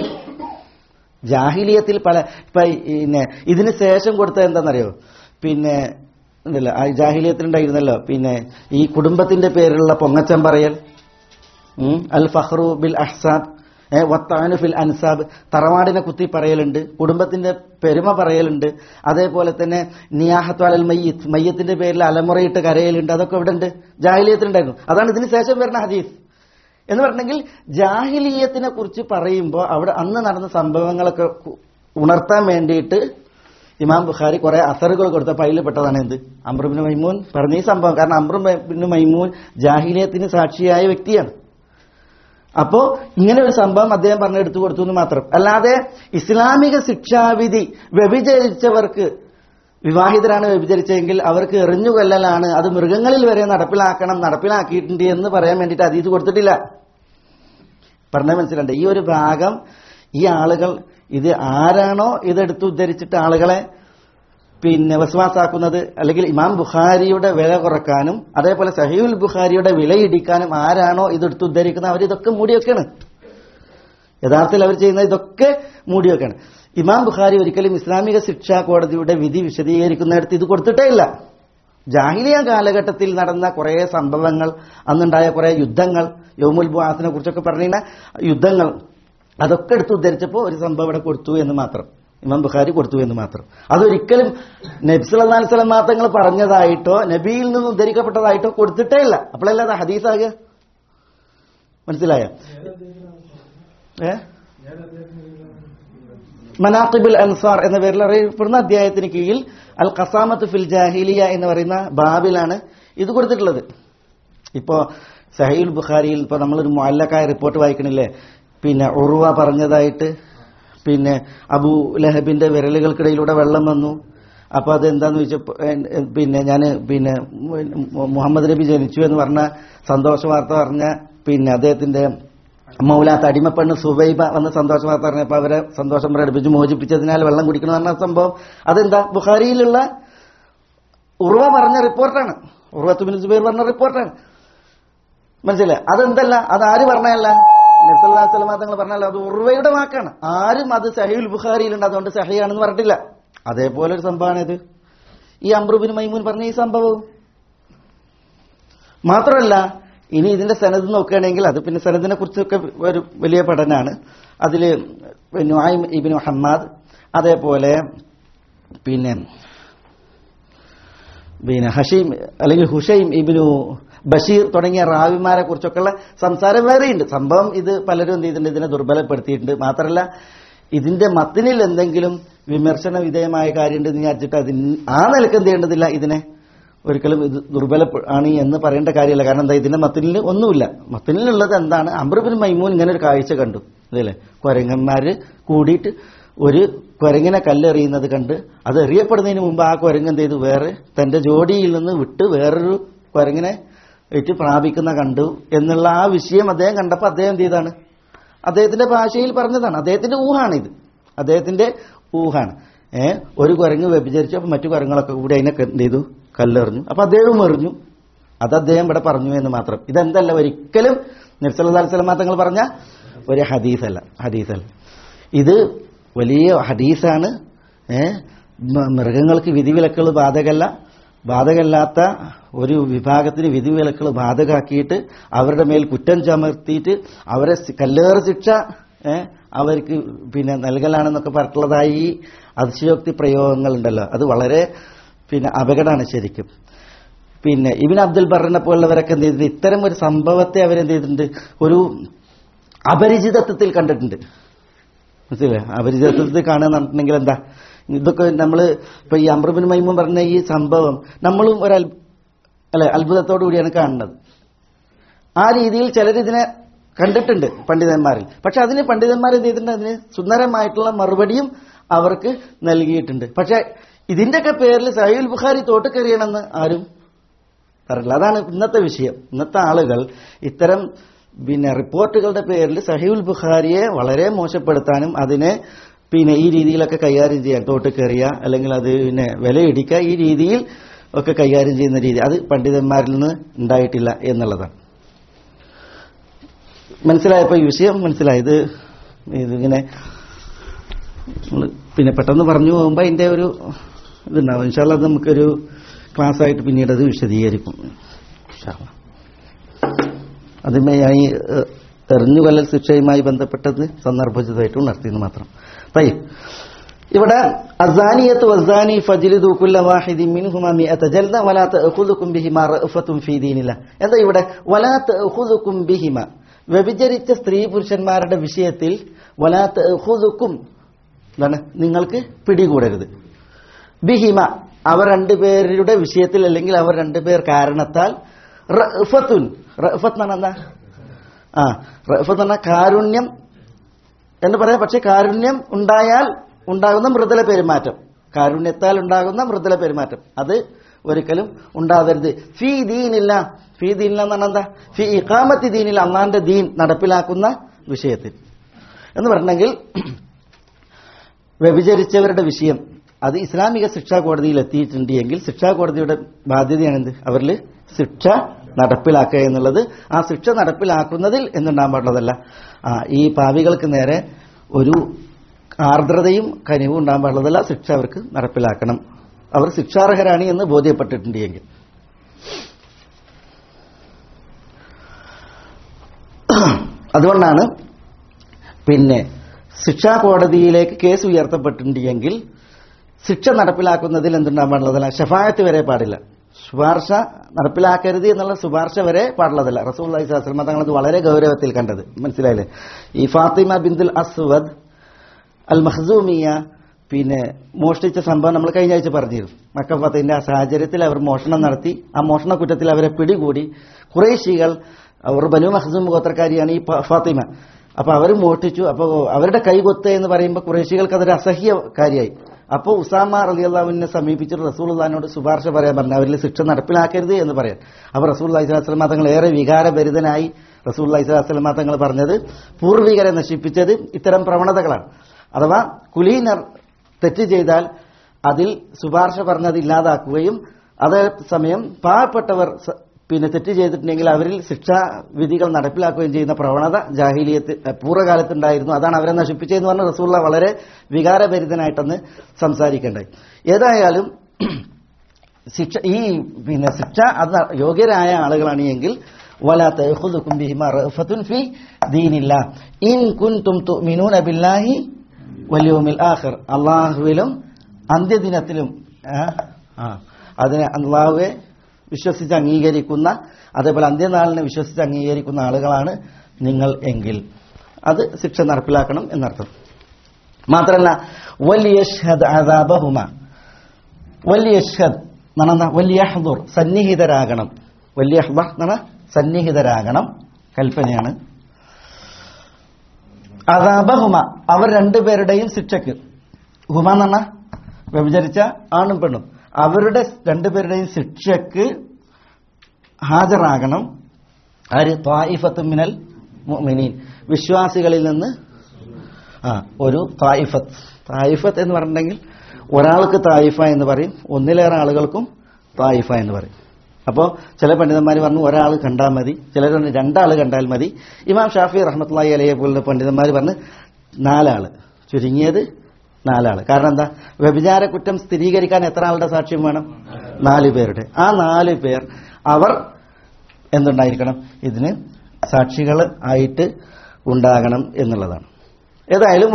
ജാഹിലിയത്തിൽ പല പിന്നെ ഇതിന് ശേഷം കൊടുത്തത് എന്താണെന്നറിയോ? പിന്നെ എന്തല്ല ആ ജാഹിലിയത്തിലുണ്ടായിരുന്നല്ലോ, പിന്നെ ഈ കുടുംബത്തിന്റെ പേരിലുള്ള പൊങ്ങച്ചം പറയൽ, അൽ ഫഖ്റു ബിൽ അഹ്സാബ്, വത്താനു ഫിൽ അൻസാബ്, തറവാടിനെ കുത്തി പറയലുണ്ട്, കുടുംബത്തിന്റെ പെരുമ പറയലുണ്ട്. അതേപോലെ തന്നെ നിയാഹത്തു അലൽ മയ്യിത്ത്, മയ്യത്തിന്റെ പേരിൽ അലമുറയിട്ട് കരയലുണ്ട്. അതൊക്കെ ഇവിടെ ഉണ്ട്, ജാഹിലിയത്തിലുണ്ടായിരുന്നു. അതാണ് ഇതിന് ശേഷം വരുന്ന ഹദീസ് എന്ന് പറഞ്ഞെങ്കിൽ ജാഹിലിയത്തിനെ കുറിച്ച് പറയുമ്പോൾ അവിടെ അന്ന് നടന്ന സംഭവങ്ങളൊക്കെ ഉണർത്താൻ വേണ്ടിയിട്ട് ഇമാം ബുഖാരി കുറെ അസറുകൾ കൊടുത്തപ്പോൾ അതിൽ പെട്ടതാണ് എന്ത്? അംർ ബിൻ മൈമൂൻ പറഞ്ഞ ഈ സംഭവം. കാരണം അംർ ബിൻ മൈമൂൻ ജാഹിലിയത്തിന് സാക്ഷിയായ വ്യക്തിയാണ്. അപ്പോ ഇങ്ങനെ ഒരു സംഭവം അദ്ദേഹം പറഞ്ഞ് എടുത്തു കൊടുത്തു എന്ന് മാത്രം. അല്ലാതെ ഇസ്ലാമിക ശിക്ഷാവിധി വ്യഭിചരിച്ചവർക്ക്, വിവാഹിതരാണ് വ്യഭിചരിച്ചെങ്കിൽ അവർക്ക് എറിഞ്ഞു കൊല്ലലാണ്, അത് മൃഗങ്ങളിൽ വരെ നടപ്പിലാക്കണം, നടപ്പിലാക്കിയിട്ടുണ്ട് എന്ന് പറയാൻ വേണ്ടിയിട്ട് ഹദീസ് കൊടുത്തിട്ടില്ല. പറഞ്ഞ മനസ്സിലുണ്ട്. ഈ ഒരു ഭാഗം ഈ ആളുകൾ ഇത് ആരാണോ ഇതെടുത്ത് ഉദ്ധരിച്ചിട്ട് ആളുകളെ പിന്നെ വസ്വാസാക്കുന്നത്, അല്ലെങ്കിൽ ഇമാം ബുഖാരിയുടെ വില കുറക്കാനും അതേപോലെ സഹീഹുൽ ബുഖാരിയുടെ വിലയിടിക്കാനും ആരാണോ ഇതെടുത്ത് ഉദ്ധരിക്കുന്നത് അവരിതൊക്കെ മൂടിവെക്കാണ്. യഥാർത്ഥത്തിൽ അവർ ചെയ്യുന്ന ഇതൊക്കെ മൂടിവെക്കാണ്. ഇമാം ബുഖാരി ഒരിക്കലും ഇസ്ലാമിക ശിക്ഷാ കോടതിയുടെ വിധി വിശദീകരിക്കുന്നിടത്ത് ഇത് കൊടുത്തിട്ടേ ഇല്ല. ജാഹിലിയ കാലഘട്ടത്തിൽ നടന്ന കുറേ സംഭവങ്ങൾ, അന്നുണ്ടായ കുറേ യുദ്ധങ്ങൾ, യൗമുൽ ബുആസിനെ കുറിച്ചൊക്കെ പറഞ്ഞ യുദ്ധങ്ങൾ, അതൊക്കെ എടുത്ത് ഉദ്ധരിച്ചപ്പോൾ ഒരു സംഭവം ഇവിടെ കൊടുത്തു എന്ന് മാത്രം, ഇമാം ബുഖാരി കൊടുത്തു എന്ന് മാത്രം. അതൊരിക്കലും നബി സല്ലല്ലാഹു അലൈഹി വസല്ലം തങ്ങൾ പറഞ്ഞതായിട്ടോ നബിയിൽ നിന്ന് ഉദ്ധരിക്കപ്പെട്ടതായിട്ടോ കൊടുത്തിട്ടേ ഇല്ല. അപ്പോഴല്ല അത് ഹദീസാകുക. മനസ്സിലായോ? ഏ മനാഖിബുൽ അൻസാർ എന്ന പേരിൽ അറിയപ്പെടുന്ന അധ്യായത്തിന് കീഴിൽ അൽ ഖസാമത്ത് ഫിൽ ജാഹിലിയ എന്ന് പറയുന്ന ബാബിലാണ് ഇത് കൊടുത്തിട്ടുള്ളത്. ഇപ്പോ സഹീഹുൽ ബുഖാരിയിൽ ഇപ്പൊ നമ്മളൊരു മുഅല്ലഖായ റിപ്പോർട്ട് വായിക്കണില്ലേ, പിന്നെ ഉർവ പറഞ്ഞതായിട്ട് പിന്നെ അബൂ ലഹബിന്റെ വിരലുകൾക്കിടയിലൂടെ വെള്ളം വന്നു. അപ്പൊ അതെന്താന്ന് ചോദിച്ചപ്പോ പിന്നെ ഞാന് പിന്നെ മുഹമ്മദ് നബി ജനിച്ചു എന്ന് പറഞ്ഞ സന്തോഷ വാർത്ത പറഞ്ഞ പിന്നെ അദ്ദേഹത്തിന്റെ മൗലാത്ത അടിമപ്പെണ്ണ് സുബൈബ വന്ന സന്തോഷ വാർത്ത പറഞ്ഞപ്പോ അവരെ സന്തോഷം പ്രകടിപ്പിച്ച് മോചിപ്പിച്ചതിനാൽ വെള്ളം കുടിക്കണം പറഞ്ഞ സംഭവം അതെന്താ? ബുഖാരിയിലുള്ള ഉർവ പറഞ്ഞ റിപ്പോർട്ടാണ്, ഉർവത്ത് ബിൻ സുബൈർ പറഞ്ഞ റിപ്പോർട്ടാണ്. മനസ്സിലായി? അതെന്തല്ല, അത് ആര് പറഞ്ഞല്ല, നബി സല്ലല്ലാഹു അലൈഹി വസല്ലം തങ്ങൾ പറഞ്ഞല്ലോ, അത് ഉർവയുടെ വാക്കാണ്. ആരും അത് സഹീഹുൽ ബുഖാരിയിലുണ്ട് അതുകൊണ്ട് സഹീഹാണെന്ന് പറഞ്ഞിട്ടില്ല. അതേപോലെ ഒരു സംഭവമാണ് ഇത്, ഈ അംറു ബിൻ മൈമൂൻ പറഞ്ഞ ഈ സംഭവവും. മാത്രമല്ല ഇനി ഇതിന്റെ സനദ് നോക്കുകയാണെങ്കിൽ അത് പിന്നെ സനദിനെ കുറിച്ചൊക്കെ ഒരു വലിയ പഠനമാണ്. അതിൽ നുഐം ഇബ്നു ഹമ്മാദ്, അതേപോലെ പിന്നെ പിന്നെ ഹഷീം അല്ലെങ്കിൽ ഹുഷൈം ഇബ്നു ബഷീർ തുടങ്ങിയ റാവിമാരെ കുറിച്ചൊക്കെയുള്ള സംസാരം വേറെയുണ്ട്. സംഭവം ഇത് പലരും എന്ത് ചെയ്തിട്ടുണ്ട്, ഇതിനെ ദുർബലപ്പെടുത്തിയിട്ടുണ്ട്. മാത്രമല്ല ഇതിന്റെ മത്തിനിൽ എന്തെങ്കിലും വിമർശന വിധേയമായ കാര്യമുണ്ടെന്ന് വിചാരിച്ചിട്ട് അതിന് ആ നിലക്ക് എന്ത് ചെയ്യേണ്ടതില്ല, ഇതിനെ ഒരിക്കലും ഇത് ദുർബല ആണ് എന്ന് പറയേണ്ട കാര്യമില്ല. കാരണം എന്താ, ഇതിന്റെ മത്തിനിൽ ഒന്നുമില്ല. മത്തിനിലുള്ളത് എന്താണ്, അംറു ബിൻ മൈമൂൻ ഇങ്ങനെ ഒരു കാഴ്ച കണ്ടു, അതല്ലേ, കുരങ്ങന്മാര് കൂടിയിട്ട് ഒരു കുരങ്ങിനെ കല്ലെറിയുന്നത് കണ്ട് അത് എറിയപ്പെടുന്നതിന് മുമ്പ് ആ കുരങ്ങ് എന്ത് ചെയ്തു, വേറെ തന്റെ ജോഡിയിൽ നിന്ന് വിട്ട് വേറൊരു കുരങ്ങിനെ വെച്ച് പ്രാപിക്കുന്ന കണ്ടു എന്നുള്ള ആ വിഷയം അദ്ദേഹം കണ്ടപ്പോൾ അദ്ദേഹം എന്ത് ചെയ്താണ്, അദ്ദേഹത്തിന്റെ ഭാഷയിൽ പറഞ്ഞതാണ്, അദ്ദേഹത്തിന്റെ ഊഹാണിത്, അദ്ദേഹത്തിന്റെ ഊഹാണ്. ഏഹ് ഒരു കുരങ്ങ് വ്യഭിചരിച്ചു, അപ്പൊ മറ്റു കുരങ്ങളൊക്കെ കൂടി അതിനെ എന്ത് ചെയ്തു, കല്ലെറിഞ്ഞു. അപ്പൊ അദ്ദേഹവും എറിഞ്ഞു. അത് അദ്ദേഹം ഇവിടെ പറഞ്ഞു എന്ന് മാത്രം. ഇതെന്തല്ല, ഒരിക്കലും നബി സല്ലല്ലാഹു അലൈഹി വസല്ലം തങ്ങൾ പറഞ്ഞ ഒരു ഹദീസല്ല, ഹദീസല്ല. ഇത് വലിയ ഹദീസാണ്. ഏഹ് മൃഗങ്ങൾക്ക് വിധിവിലക്കുകൾ ബാധകല്ല, ബാധകല്ലാത്ത ഒരു വിഭാഗത്തിന് വിധിവിലക്കുകൾ ബാധകമാക്കിയിട്ട് അവരുടെ മേൽ കുറ്റം ചമർത്തിയിട്ട് അവരെ കല്ലേറ് ശിക്ഷ ഏഹ് അവർക്ക് പിന്നെ നൽകലാണെന്നൊക്കെ പറഞ്ഞിട്ടുള്ളതായി അതിശയോക്തി പ്രയോഗങ്ങളുണ്ടല്ലോ, അത് വളരെ പിന്നെ അപകടമാണ് ശരിക്കും. പിന്നെ ഇബ്നു അബ്ദുൽ ബറിനെ പോലുള്ളവരൊക്കെ എന്ത് ചെയ്തിട്ടുണ്ട്, ഇത്തരം ഒരു സംഭവത്തെ അവരെന്ത് ചെയ്തിട്ടുണ്ട്, ഒരു അപരിചിതത്വത്തിൽ കണ്ടിട്ടുണ്ട്. മനസ്സിലായി? അപരിചിതത്വത്തിൽ കാണുക പറഞ്ഞിട്ടുണ്ടെങ്കിൽ എന്താ, ഇതൊക്കെ നമ്മൾ ഇപ്പൊ ഈ അംറു ബിൻ മൈമൂൻ പറഞ്ഞ ഈ സംഭവം നമ്മളും ഒരു അല്ലെ അത്ഭുതത്തോടു കൂടിയാണ് കാണുന്നത്. ആ രീതിയിൽ ചിലരിതിനെ കണ്ടിട്ടുണ്ട് പണ്ഡിതന്മാരിൽ. പക്ഷെ അതിന് പണ്ഡിതന്മാർ എന്ത് ചെയ്തിട്ടുണ്ട്, അതിന് സുന്ദരമായിട്ടുള്ള മറുപടിയും അവർക്ക് നൽകിയിട്ടുണ്ട്. പക്ഷെ ഇതിന്റെയൊക്കെ പേരിൽ സഹീഹുൽ ബുഖാരി തോട്ടുകെറിയണമെന്ന് ആരും പറഞ്ഞില്ല. അതാണ് ഇന്നത്തെ വിഷയം. ഇന്നത്തെ ആളുകൾ ഇത്തരം പിന്നെ റിപ്പോർട്ടുകളുടെ പേരിൽ സഹീഹുൽ ബുഖാരിയെ വളരെ മോശപ്പെടുത്താനും അതിനെ പിന്നെ ഈ രീതിയിലൊക്കെ കൈകാര്യം ചെയ്യാൻ, തോട്ടുകെറിയ അല്ലെങ്കിൽ അത് പിന്നെ വിലയിടിക്കുക, ഈ രീതിയിൽ ഒക്കെ കൈകാര്യം ചെയ്യുന്ന രീതി അത് പണ്ഡിതന്മാരിൽ നിന്ന് ഉണ്ടായിട്ടില്ല എന്നുള്ളതാണ്. മനസ്സിലായപ്പോൾ ഈ വിഷയം മനസ്സിലായത്. ഇതിങ്ങനെ പിന്നെ പെട്ടെന്ന് പറഞ്ഞു പോകുമ്പോൾ അതിൻ്റെ ഒരു ഇതുണ്ടാവും. ഇൻഷാ അല്ലാഹ് അത് നമുക്കൊരു ക്ലാസ് ആയിട്ട് പിന്നീട് അത് വിശദീകരിക്കും. അതുമായി എറിഞ്ഞുകൊല്ലൽ ശിക്ഷയുമായി ബന്ധപ്പെട്ടത് സന്ദർഭോചിതമായിട്ട് ഉണർത്തിയെന്ന് മാത്രം. തയ്യ് ഇവിടെ അസാനിയത്ത് വസാനി ഫജ്ലിദു കുല്ല വാഹിദിൻ മിൻഹുമാ മിഅത ജൽദ വലാ തഅഖുദുകും ബിഹിമാ റഅഫത്തുൻ ഫീ ദീനില്ലാഹ്. എന്താ ഇവിടെ വലാ തഅഖുദുകും ബിഹിമാ, വ്യഭിചരിച്ച സ്ത്രീ പുരുഷന്മാരുടെ വിഷയത്തിൽ വലാ തഅഖുദുകും എന്താണ്, നിങ്ങൾക്ക് പിടികൂടരുത്, ബിഹിമ അവർ രണ്ടുപേരുടെ വിഷയത്തിൽ അല്ലെങ്കിൽ അവർ രണ്ടുപേർ കാരണത്താൽ, റഅഫത്തുൻ, റഅഫത്ത് എന്ന് പറഞ്ഞാൽ എന്താ, ആ റഅഫത്ത് എന്ന് പറഞ്ഞാൽ കാരുണ്യം എന്ന് പറയാം. പക്ഷെ കാരുണ്യം ഉണ്ടായാൽ ഉണ്ടാകുന്ന മൃദുല പെരുമാറ്റം, കാരുണ്യത്താൽ ഉണ്ടാകുന്ന മൃദുല പെരുമാറ്റം അത് ഒരിക്കലും ഉണ്ടാവരുത്. ഫീ ദീനില്ല, ഫീ ദീനില്ല എന്ന് പറഞ്ഞാൽ എന്താ, ഫീ ഇഖാമത്തി ദീനിൽ, അള്ളാന്റെ ദീൻ നടപ്പിലാക്കുന്ന വിഷയത്തിൽ എന്ന് പറഞ്ഞെങ്കിൽ വ്യഭിചരിച്ചവരുടെ വിഷയം അത് ഇസ്ലാമിക ശിക്ഷാ കോടതിയിൽ എത്തിയിട്ടുണ്ട് എങ്കിൽ ശിക്ഷാ കോടതിയുടെ ബാധ്യതയാണെന്ത്, അവരിൽ ശിക്ഷ നടപ്പിലാക്കുക എന്നുള്ളത്. ആ ശിക്ഷ നടപ്പിലാക്കുന്നതിൽ എന്തുണ്ടാകാൻ പാടുള്ളതല്ല, ആ ഈ പാപികൾക്ക് നേരെ ഒരു ആർദ്രതയും കനിവും ഉണ്ടാകാൻ പാടുള്ളതല്ല, ശിക്ഷ അവർക്ക് നടപ്പിലാക്കണം. അവർ ശിക്ഷാർഹരാണ് എന്ന് ബോധ്യപ്പെട്ടിട്ടുണ്ട് എങ്കിൽ. അതുകൊണ്ടാണ് പിന്നെ ശിക്ഷാ കോടതിയിലേക്ക് കേസ് ഉയർത്തപ്പെട്ടിട്ടുണ്ട് എങ്കിൽ ശിക്ഷ നടപ്പിലാക്കുന്നതിൽ എന്തുണ്ടാകാൻ പാടുള്ളതല്ല, ശഫായത്ത് വരെ പാടില്ല, ശുപാർശ നടപ്പിലാക്കരുത് എന്നുള്ള ശുപാർശ വരെ പാടുള്ളതല്ല. റസൂലുള്ളാഹി സ്വല്ലല്ലാഹു അലൈഹി വസല്ലം തങ്ങളത് വളരെ ഗൗരവത്തിൽ കണ്ടത്. മനസ്സിലായില്ലേ? ഈ ഫാത്തിമ ബിന്തുൽ അസ്വദ് അൽ മഖ്സൂമിയ പിന്നെ മോഷ്ടിച്ച സംഭവം നമ്മൾ കഴിഞ്ഞ ആഴ്ച പറഞ്ഞിരുന്നു. മക്ക ഫതഹിന്റെ ആ സാഹചര്യത്തിൽ അവർ മോഷണം നടത്തി. ആ മോഷണ കുറ്റത്തിൽ അവരെ പിടികൂടി. ഖുറൈശികൾ, അവർ ബനു മഖ്സൂം ഗോത്രക്കാരിയാണ് ഈ ഫാത്തിമ. അപ്പൊ അവർ മോഷ്ടിച്ചു. അപ്പോൾ അവരുടെ കൈകൊത്ത് എന്ന് പറയുമ്പോൾ ഖുറൈശികൾക്ക് അതൊരു അസഹ്യ കാര്യമായി. അപ്പോൾ ഉസാമ റളിയല്ലാഹുവിനെ സമീപിച്ചിട്ട് റസൂലുള്ളാഹിനോട് ശുപാർശ പറയാൻ പറഞ്ഞു, അവരിൽ ശിക്ഷ നടപ്പിലാക്കരുത് എന്ന് പറയാൻ. അപ്പോൾ റസൂലുള്ളാഹി സ്വല്ലല്ലാഹു അലൈഹി വസല്ലം തങ്ങൾ ഏറെ വികാരഭരിതനായി. റസൂലുള്ളാഹി സ്വല്ലല്ലാഹു അലൈഹി വസല്ലം തങ്ങൾ പറഞ്ഞത് പൂർവികരെ നശിപ്പിച്ചത് ഇത്തരം പ്രവണതകളാണ്. അഥവാ കുലീനർ തെറ്റ് ചെയ്താൽ അതിൽ ശുപാർശ പറഞ്ഞത് ഇല്ലാതാക്കുകയും അതേസമയം പാവപ്പെട്ടവർ പിന്നെ തെറ്റ് ചെയ്തിട്ടുണ്ടെങ്കിൽ അവരിൽ ശിക്ഷാ വിധികൾ നടപ്പിലാക്കുകയും ചെയ്യുന്ന പ്രവണത ജാഹിലിയത്ത് പൂർവ്വകാലത്തുണ്ടായിരുന്നു. അതാണ് അവരെ നശിപ്പിച്ചതെന്ന് പറഞ്ഞ റസൂലുള്ള വളരെ വികാരഭരിതനായിട്ടൊന്ന് സംസാരിക്കേണ്ടായി. ഏതായാലും ശിക്ഷ ഈ പിന്നെ ശിക്ഷ അത് യോഗ്യരായ ആളുകളാണ് എങ്കിൽ വലാ തഅഖുദുകും ബിഹിമാ റഅഫത്തുൻ ഫീ ദീനില്ലാ ഇൻ കുൻതും തുഅ്മിനൂന ബില്ലാഹി വൽ യൗമിൽ ആഖിർ. അല്ലാഹുവിലും അന്ത്യദിനത്തിലും ആ അതിനെ അല്ലാഹുവെ വിശ്വസിച്ച് അംഗീകരിക്കുന്ന, അതേപോലെ അന്ത്യനാളിനെ വിശ്വസിച്ച് അംഗീകരിക്കുന്ന ആളുകളാണ് നിങ്ങൾ എങ്കിൽ അത് ശിക്ഷ നടപ്പിലാക്കണം എന്നർത്ഥം. മാത്രമല്ല വലിയഷ്ഹദ് അദാബഹുമ, വലിയഷ്ഹദ് എന്നാ വലിയഹ്ദുർ സന്നിഹിതരാകണം. വലിയഹ്ദർ എന്നാ സന്നിഹിതരാകണം കൽപ്പനയാണ്. അദാബഹുമ അവർ രണ്ടുപേരുടെയും ശിക്ഷക്ക്, ഹുമ എന്ന് പറഞ്ഞാൽ വ്യഭിചരിച്ച ആണും പെണ്ണും, അവരുടെ രണ്ടുപേരുടെയും ശിക്ഷക്ക് ഹാജരാകണം. ആര്? ത്വായിഫത്ത് മിനൽ മുഅ്മിനീൻ, വിശ്വാസികളിൽ നിന്ന് ആ ഒരു ത്വായിഫത്ത്. ത്വായിഫത്ത് എന്ന് പറഞ്ഞിട്ടുണ്ടെങ്കിൽ ഒരാൾക്ക് ത്വായിഫ എന്ന് പറയും, ഒന്നിലേറെ ആളുകൾക്കും ത്വായിഫ എന്ന് പറയും. അപ്പോൾ ചില പണ്ഡിതന്മാർ പറഞ്ഞു ഒരാൾ കണ്ടാൽ മതി, ചിലർ പറഞ്ഞു രണ്ടാൾ കണ്ടാൽ മതി. ഇമാം ഷാഫി റഹ്മത്തുള്ളാഹി അലൈഹി പോലുള്ള പണ്ഡിതന്മാർ പറഞ്ഞു നാലാള്, ചുരുങ്ങിയത് നാലാള്. കാരണം എന്താ? വ്യഭിചാര കുറ്റം സ്ഥിരീകരിക്കാൻ എത്ര ആളുടെ സാക്ഷ്യം വേണം? നാല് പേരുടെ. ആ നാല് പേർ അവർ എന്തുണ്ടായിരിക്കണം? ഇതിന് സാക്ഷികൾ ആയിട്ട് ഉണ്ടാകണം എന്നുള്ളതാണ്. ഏതായാലും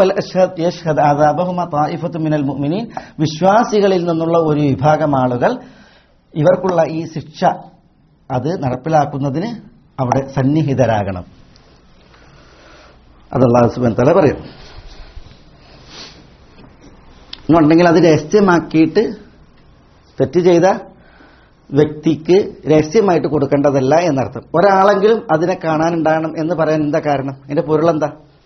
മിനൽ മുഅ്മിനീൻ, വിശ്വാസികളിൽ നിന്നുള്ള ഒരു വിഭാഗം ആളുകൾ ഇവർക്കുള്ള ഈ ശിക്ഷ അത് നടപ്പിലാക്കുന്നതിന് അവിടെ സന്നിഹിതരാകണം. അത് അല്ലാഹു സുബ്ഹാനഹു വ തആല പറയും. എന്നുണ്ടെങ്കിൽ അത് രഹസ്യമാക്കിയിട്ട് തെറ്റ് ചെയ്ത വ്യക്തിക്ക് രഹസ്യമായിട്ട് കൊടുക്കേണ്ടതല്ല എന്നർത്ഥം. ഒരാളെങ്കിലും അതിനെ കാണാനുണ്ടാകണം എന്ന് പറയാൻ എന്താ കാരണം? അതിന്റെ പൊരുളെന്താ?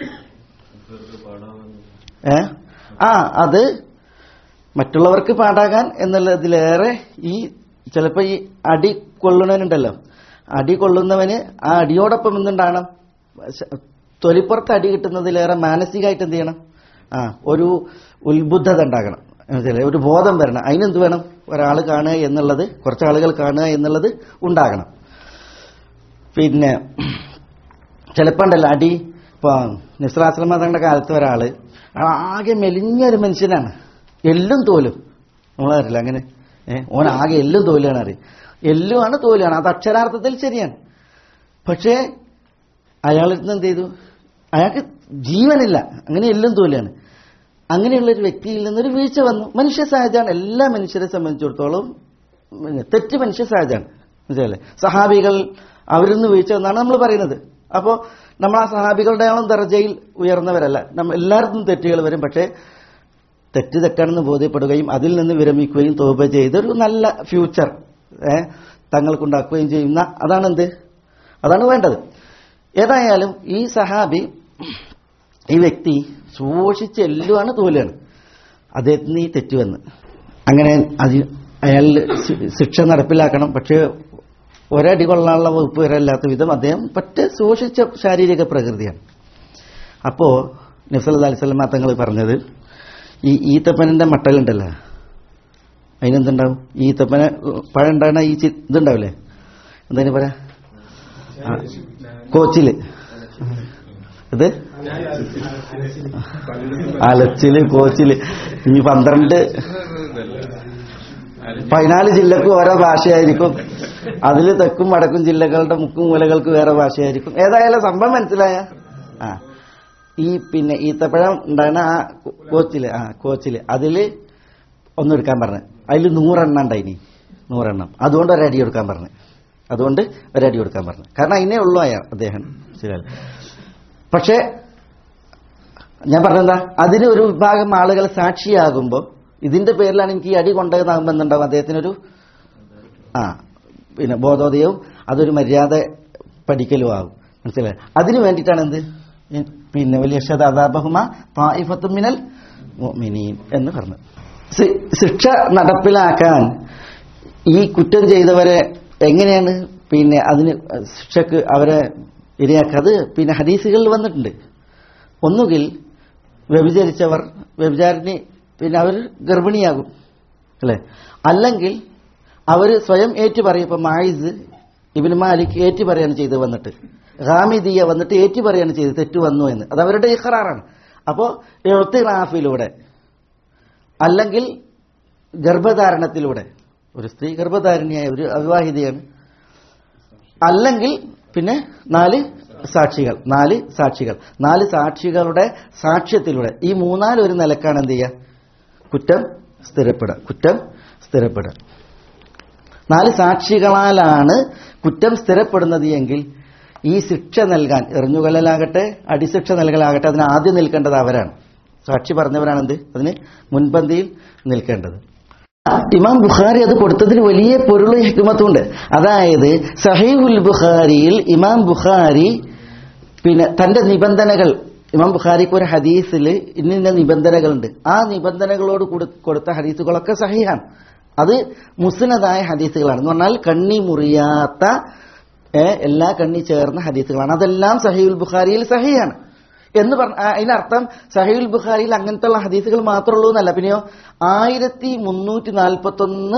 ഏ ആ അത് മറ്റുള്ളവർക്ക് പാടാകാൻ എന്നുള്ളതിലേറെ ഈ ചിലപ്പോൾ ഈ അടി കൊള്ളുന്നവനുണ്ടല്ലോ, അടി കൊള്ളുന്നവന് ആ അടിയോടൊപ്പം എന്തുണ്ടാകണം? തൊലിപ്പുറത്ത് അടി കിട്ടുന്നതിലേറെ മാനസികമായിട്ട് എന്ത് ചെയ്യണം? ആ ഒരു ഉത്ബുദ്ധത ഉണ്ടാകണം, ഒരു ബോധം വരണം. അതിനെന്ത് വേണം? ഒരാൾ കാണുക എന്നുള്ളത്, കുറച്ചാളുകൾ കാണുക എന്നുള്ളത് ഉണ്ടാകണം. പിന്നെ ചിലപ്പോൾ ഉണ്ടല്ലോ അടി, ഇപ്പൊ നിസ്രാശ്രമ തങ്ങളുടെ കാലത്ത് ഒരാള് ആകെ മെലിഞ്ഞൊരു മനുഷ്യനാണ്, എല്ലും തോലും, നമ്മളറിയില്ല അങ്ങനെ. ഏഹ് ഓൻ ആകെ എല്ലും തോലാണ്, അറിയും എല്ലുമാണ് തോലാണ്, അത് അക്ഷരാർത്ഥത്തിൽ ശരിയാണ്. പക്ഷേ അയാളിരുന്ന് എന്ത് ചെയ്തു? അയാൾക്ക് ജീവനില്ല, അങ്ങനെ എല്ലും തോലാണ്. അങ്ങനെയുള്ളൊരു വ്യക്തിയിൽ നിന്നൊരു വീഴ്ച വന്നു. മനുഷ്യ സഹജമാണ്, എല്ലാ മനുഷ്യരെ സംബന്ധിച്ചിടത്തോളം തെറ്റ് മനുഷ്യ സഹജമാണ്. മനസ്സിലല്ലേ? സഹാബികൾ അവരിൽ നിന്ന് വീഴ്ച എന്നാണ് നമ്മൾ പറയുന്നത്. അപ്പോൾ നമ്മൾ ആ സഹാബികളുടെ ആളും ദർജയിൽ ഉയർന്നവരല്ല, നമ്മൾ എല്ലായിടത്തും തെറ്റുകൾ വരും. പക്ഷേ തെറ്റ് തെറ്റാണെന്ന് ബോധ്യപ്പെടുകയും അതിൽ നിന്ന് വിരമിക്കുകയും തൗബ ചെയ്തൊരു നല്ല ഫ്യൂച്ചർ ഏഹ് തങ്ങൾക്കുണ്ടാക്കുകയും ചെയ്യുന്ന അതാണ് എന്ത് അതാണ് വേണ്ടത്. ഏതായാലും ഈ സഹാബി, ഈ വ്യക്തി സൂക്ഷിച്ച് എല്ലുമാണ് തോലാണ്, അദ്ദേഹത്തിന് ഈ തെറ്റുവന്ന് അങ്ങനെ അത് അയാൾ ശിക്ഷ നടപ്പിലാക്കണം. പക്ഷേ ഒരടി കൊള്ളാനുള്ള വകുപ്പ് വരല്ലാത്ത വിധം അദ്ദേഹം പറ്റ സൂക്ഷിച്ച ശാരീരിക പ്രകൃതിയാണ്. അപ്പോൾ നബി സല്ലല്ലാഹു അലൈഹി വസല്ലം തങ്ങൾ പറഞ്ഞത്, ഈ ഈത്തപ്പനന്റെ മട്ടലുണ്ടല്ലോ, അതിനെന്തുണ്ടാവും? ഈത്തപ്പന പഴം ഉണ്ടാകുന്ന ഈ ഇതുണ്ടാവില്ലേ, എന്താ പറയാ, കോച്ചില്, ഇത് അലച്ചില്, കോച്ചില്. ഈ പന്ത്രണ്ട് പതിനാല് ജില്ലക്കും ഓരോ ഭാഷയായിരിക്കും. അതിൽ തെക്കും വടക്കും ജില്ലകളുടെ മുക്കും മൂലകൾക്ക് വേറെ ഭാഷയായിരിക്കും. ഏതായാലും സംഭവം മനസ്സിലായ ആ ഈ പിന്നെ ഈത്തപ്പഴം ഉണ്ടാകുന്ന ആ കോച്ചില്, ആ കോച്ചില് അതില് ഒന്നെടുക്കാൻ പറഞ്ഞു. അതിൽ നൂറെണ്ണം ഉണ്ടായിനി, നൂറെണ്ണം. അതുകൊണ്ട് ഒരടി കൊടുക്കാൻ പറഞ്ഞു, അതുകൊണ്ട് ഒരടി കൊടുക്കാൻ പറഞ്ഞു. കാരണം അതിനേ ഉള്ളൂ അയാൾ അദ്ദേഹം. ശരിയല്ല? പക്ഷേ ഞാൻ പറഞ്ഞെന്താ, അതിന് ഒരു വിഭാഗം ആളുകൾ സാക്ഷിയാകുമ്പോൾ ഇതിന്റെ പേരിലാണ് എനിക്ക് ഈ അടി കൊണ്ടതെന്നാകുമ്പോൾ എന്തുണ്ടാവും? അദ്ദേഹത്തിനൊരു ആ പിന്നെ ബോധോദയവും അതൊരു മര്യാദ പഠിക്കലും ആകും. മനസ്സിലായി? അതിനു വേണ്ടിയിട്ടാണ് എന്ത് പിന്നെ വലിയ അദാബഹുമ ത്വായിഫത്തും മിനൽ മുഅ്മിനീൻ എന്ന് പറഞ്ഞു. ശിക്ഷ നടപ്പിലാക്കാൻ ഈ കുറ്റം ചെയ്തവരെ എങ്ങനെയാണ് പിന്നെ അതിന് ശിക്ഷക്ക് അവരെ ഇരയാക്കാത്? പിന്നെ ഹദീസുകളിൽ വന്നിട്ടുണ്ട്. ഒന്നുകിൽ വ്യഭിചരിച്ചവർ, വ്യഭിചാരിണി പിന്നെ അവർ ഗർഭിണിയാകും അല്ലേ, അല്ലെങ്കിൽ അവർ സ്വയം ഏറ്റു പറയും. ഇപ്പം മായിസ് ഇബ്നു മാലിക് ഏറ്റി പറയാണ് ചെയ്ത് വന്നിട്ട്, ഗാമിദിയ വന്നിട്ട് ഏറ്റി പറയാണ് ചെയ്ത് തെറ്റ് വന്നു എന്ന്. അത് അവരുടെ ഇഖ്റാറാണ്. അപ്പോൾ ഇഅ്തിറാഫിലൂടെ അല്ലെങ്കിൽ ഗർഭധാരണത്തിലൂടെ, ഒരു സ്ത്രീ ഗർഭധാരിണിയായ ഒരു അവിവാഹിതയാണ്, അല്ലെങ്കിൽ പിന്നെ നാല് സാക്ഷികൾ നാല് സാക്ഷികൾ നാല് സാക്ഷികളുടെ സാക്ഷ്യത്തിലൂടെ, ഈ മൂന്നാലൊരു നിലക്കാണ് എന്ത് ചെയ്യുക, കുറ്റം സ്ഥിരപ്പെടുക കുറ്റം സ്ഥിരപ്പെടുക നാല് സാക്ഷികളാലാണ് കുറ്റം സ്ഥിരപ്പെടുന്നത് എങ്കിൽ ഈ ശിക്ഷ നൽകാൻ, എറിഞ്ഞുകൊല്ലലാകട്ടെ അടിശിക്ഷ നൽകലാകട്ടെ, അതിന് ആദ്യം നിൽക്കേണ്ടത് അവരാണ്. സാക്ഷി പറഞ്ഞവരാണ് എന്ത് അതിന് മുൻപന്തിയിൽ നിൽക്കേണ്ടത്. ഇമാം ബുഖാരി അത് കൊടുത്തതിന് വലിയ പൊരുളും ഹിക്മത്തുണ്ട്. അതായത് സഹീഹുൽ ബുഖാരിയിൽ ഇമാം ബുഖാരി പിന്നെ തന്റെ നിബന്ധനകൾ, ഇമാം ബുഖാരിക്ക് ഒരു ഹദീസിൽ ഇന്ന നിബന്ധനകളുണ്ട്, ആ നിബന്ധനകളോട് കൊടുത്ത ഹദീസുകളൊക്കെ സഹീഹാണ്. അത് മുസ്നദായ ഹദീസുകളാണ്. എന്ന് പറഞ്ഞാൽ കണ്ണി മുറിയാത്ത എല്ലാ കണ്ണി ചേർന്ന ഹദീസുകളാണ്. അതെല്ലാം സഹീഹുൽ ബുഖാരിയിൽ സഹീഹാണ് എന്ന് പറഞ്ഞ അതിനർത്ഥം സഹീഹുൽ ബുഖാരിയിൽ അങ്ങനത്തെ ഹദീസുകൾ മാത്രമേ ഉള്ളൂ എന്നല്ല. പിന്നെയോ ആയിരത്തി മുന്നൂറ്റി നാൽപ്പത്തി ഒന്ന്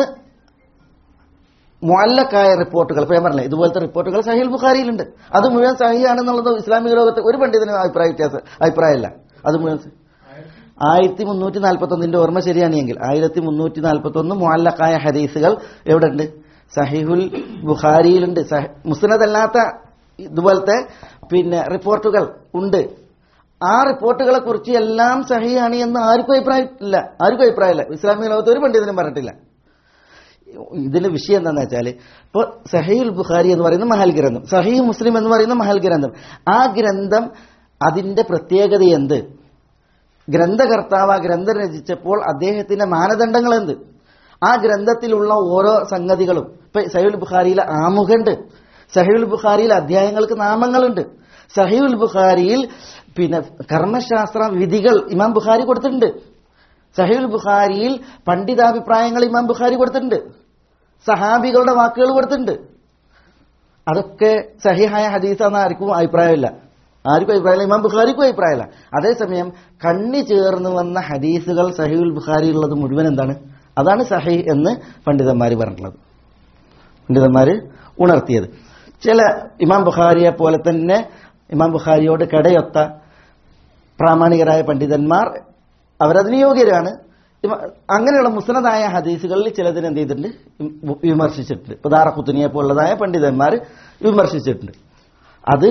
മുഅല്ലഖായ റിപ്പോർട്ടുകൾ, ഇപ്പൊ ഞാൻ പറഞ്ഞില്ലേ ഇതുപോലത്തെ റിപ്പോർട്ടുകൾ സഹീഹുൽ ബുഖാരിയിലുണ്ട്. അത് മുഴുവൻ സഹീഹാണെന്നുള്ളത് ഇസ്ലാമിക ലോകത്ത് ഒരു പണ്ഡിതനും അഭിപ്രായ വ്യത്യാസം അഭിപ്രായമല്ല. അത് മുഴുവൻ ആയിരത്തി മുന്നൂറ്റി നാൽപ്പത്തി ഒന്നിന്റെ ഓർമ്മ ശരിയാണെങ്കിൽ ആയിരത്തി മുന്നൂറ്റി നാൽപ്പത്തി ഒന്ന് മുഅല്ലഖായ ഹദീസുകൾ എവിടെ ഉണ്ട്? സഹീഹുൽ ബുഖാരിയിലുണ്ട്. മുസ്നദല്ലാത്ത ഇതുപോലത്തെ പിന്നെ റിപ്പോർട്ടുകൾ ഉണ്ട്. ആ റിപ്പോർട്ടുകളെ കുറിച്ച് എല്ലാം സഹീഹാണ് എന്ന് ആർക്കും അഭിപ്രായമില്ല ആർക്കും അഭിപ്രായമില്ല ഇസ്ലാമിക ലോകത്ത് ഒരു പണ്ഡിതനും പറഞ്ഞിട്ടില്ല. ഇതിന്റെ വിഷയം എന്താണെന്ന് വെച്ചാൽ, ഇപ്പോൾ സഹീഹുൽ ബുഖാരി എന്ന് പറയുന്ന മഹൽ ഗ്രന്ഥം, സഹീഹ് മുസ്ലിം എന്ന് പറയുന്ന മഹൽ ഗ്രന്ഥം, ആ ഗ്രന്ഥം അതിന്റെ പ്രത്യേകത എന്ത്? ഗ്രന്ഥകർത്താവ് ആ ഗ്രന്ഥം രചിച്ചപ്പോൾ അദ്ദേഹത്തിന്റെ മാനദണ്ഡങ്ങൾ എന്ത്? ആ ഗ്രന്ഥത്തിലുള്ള ഓരോ സംഗതികളും, ഇപ്പൊ സഹീഹുൽ ബുഖാരിയിലെ ആമുഖമുണ്ട്, സഹീഹുൽ ബുഖാരിയിൽ അധ്യായങ്ങൾക്ക് നാമങ്ങളുണ്ട്, സഹീഹുൽ ബുഖാരിയിൽ പിന്നെ കർമ്മശാസ്ത്ര വിധികൾ ഇമാം ബുഖാരി കൊടുത്തിട്ടുണ്ട്, സഹീഹുൽ ബുഖാരിയിൽ പണ്ഡിതാഭിപ്രായങ്ങൾ ഇമാം ബുഖാരി കൊടുത്തിട്ടുണ്ട്, സഹാബികളുടെ വാക്കുകൾ കൊടുത്തിട്ടുണ്ട്. അതൊക്കെ സഹീഹായ ഹദീസാണെന്ന് ആർക്കും അഭിപ്രായമില്ല ആർക്കും അഭിപ്രായമില്ല ഇമാം ബുഖാരിക്കും അഭിപ്രായമില്ല. അതേസമയം കണ്ണി ചേർന്ന് വന്ന ഹദീസുകൾ സഹീഹുൽ ബുഖാരിയിലുള്ളത് മുഴുവൻ എന്താണ്? അതാണ് സഹീഹ് എന്ന് പണ്ഡിതന്മാർ പറഞ്ഞിട്ടുള്ളത്, പണ്ഡിതന്മാർ ഉണർത്തിയത്. ചില ഇമാം ബുഖാരിയെ പോലെ തന്നെ ഇമാം ബുഖാരിയോട് കടയൊത്ത പ്രാമാണികരായ പണ്ഡിതന്മാർ അവരതിന് യോഗ്യരാണ്. അങ്ങനെയുള്ള മുസ്നദായ ഹദീസുകളിൽ ചിലതിന് എന്ത് ചെയ്തിട്ടുണ്ട്? വിമർശിച്ചിട്ടുണ്ട്. ഇപ്പൊ ദാറഖുത്നിയെ പോലുള്ളതായ പണ്ഡിതന്മാർ വിമർശിച്ചിട്ടുണ്ട്. അത്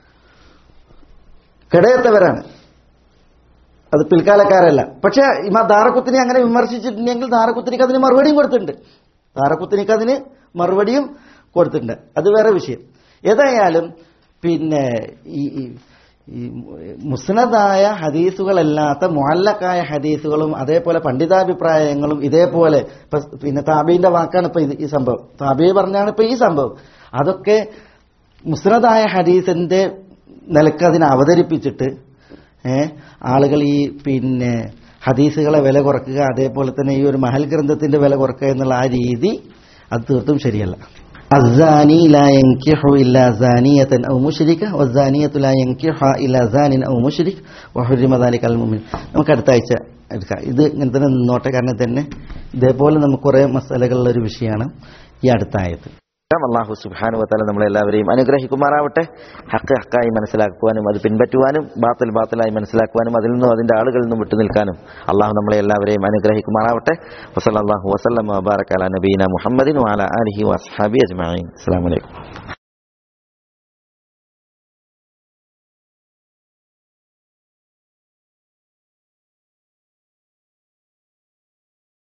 കടയത്തവരാണ്, അത് പിൽക്കാലക്കാരല്ല. പക്ഷെ ഇമാ ദാറഖുത്നി അങ്ങനെ വിമർശിച്ചിട്ടുണ്ടെങ്കിൽ ദാറഖുത്നിക്ക് അതിന് മറുപടിയും കൊടുത്തിട്ടുണ്ട് ദാറഖുത്നിക്ക് അതിന് മറുപടിയും കൊടുത്തിട്ടുണ്ട് അത് വേറെ വിഷയം. ഏതായാലും പിന്നെ ഈ ഈ മുസ്നദായ ഹദീസുകളല്ലാത്ത മുഅല്ലഖായ ഹദീസുകളും അതേപോലെ പണ്ഡിതാഭിപ്രായങ്ങളും ഇതേപോലെ പിന്നെ താബീന്റെ വാക്കാണ് ഇപ്പൊ ഈ സംഭവം, താബി പറഞ്ഞാണ് ഇപ്പൊ ഈ സംഭവം. അതൊക്കെ മുസ്നദായ ഹദീസിന്റെ നിലക്ക് അതിനെ അവതരിപ്പിച്ചിട്ട് ഏഹ് ആളുകൾ ഈ പിന്നെ ഹദീസുകളെ വില കുറക്കുക, അതേപോലെ തന്നെ ഈ ഒരു മഹൽ ഗ്രന്ഥത്തിന്റെ വില കുറക്കുക എന്നുള്ള ആ രീതി അത് തീർത്തും ശരിയല്ല. الزاني لا ينكح إلا زانية أو مشركة والزانية لا ينكح إلا زان أو مشرك وحرم ذلك على المؤمن. നമുക്ക് അടുത്ത ആഴ്ച എടുക്കാം. ഇത് ഇങ്ങനെ തന്നെ നിന്നോട്ടെ, കാരണം തന്നെ ഇതേപോലെ നമുക്ക് കുറേ മസാലകളുള്ള ഒരു വിഷയമാണ് ഈ അടുത്ത ആയത്ത്. അല്ലാഹു സുബ്ഹാനഹു വതആല നമ്മളെല്ലാവരെയും അനുഗ്രഹിക്കുമാറാവട്ടെ. ഹഖ് ഹഖായി മനസ്സിലാക്കുവാനും അത് പിൻപറ്റുവാനും ബാത്തിൽ ബാത്തിലായി മനസ്സിലാക്കുവാനും അതിൽ നിന്നും അതിന്റെ ആളുകളിൽ നിന്നും വിട്ടുനിൽക്കാനും അള്ളാഹു നമ്മളെ എല്ലാവരെയും അനുഗ്രഹിക്കുമാറാവട്ടെ. വസല്ലല്ലാഹു വസല്ലമ വബാറക അലാ നബീന മുഹമ്മദിൻ വഅലാ ആലിഹി വഅസ്ഹാബിഹി അജ്മഈൻ. അസ്സലാമു അലൈക്കും.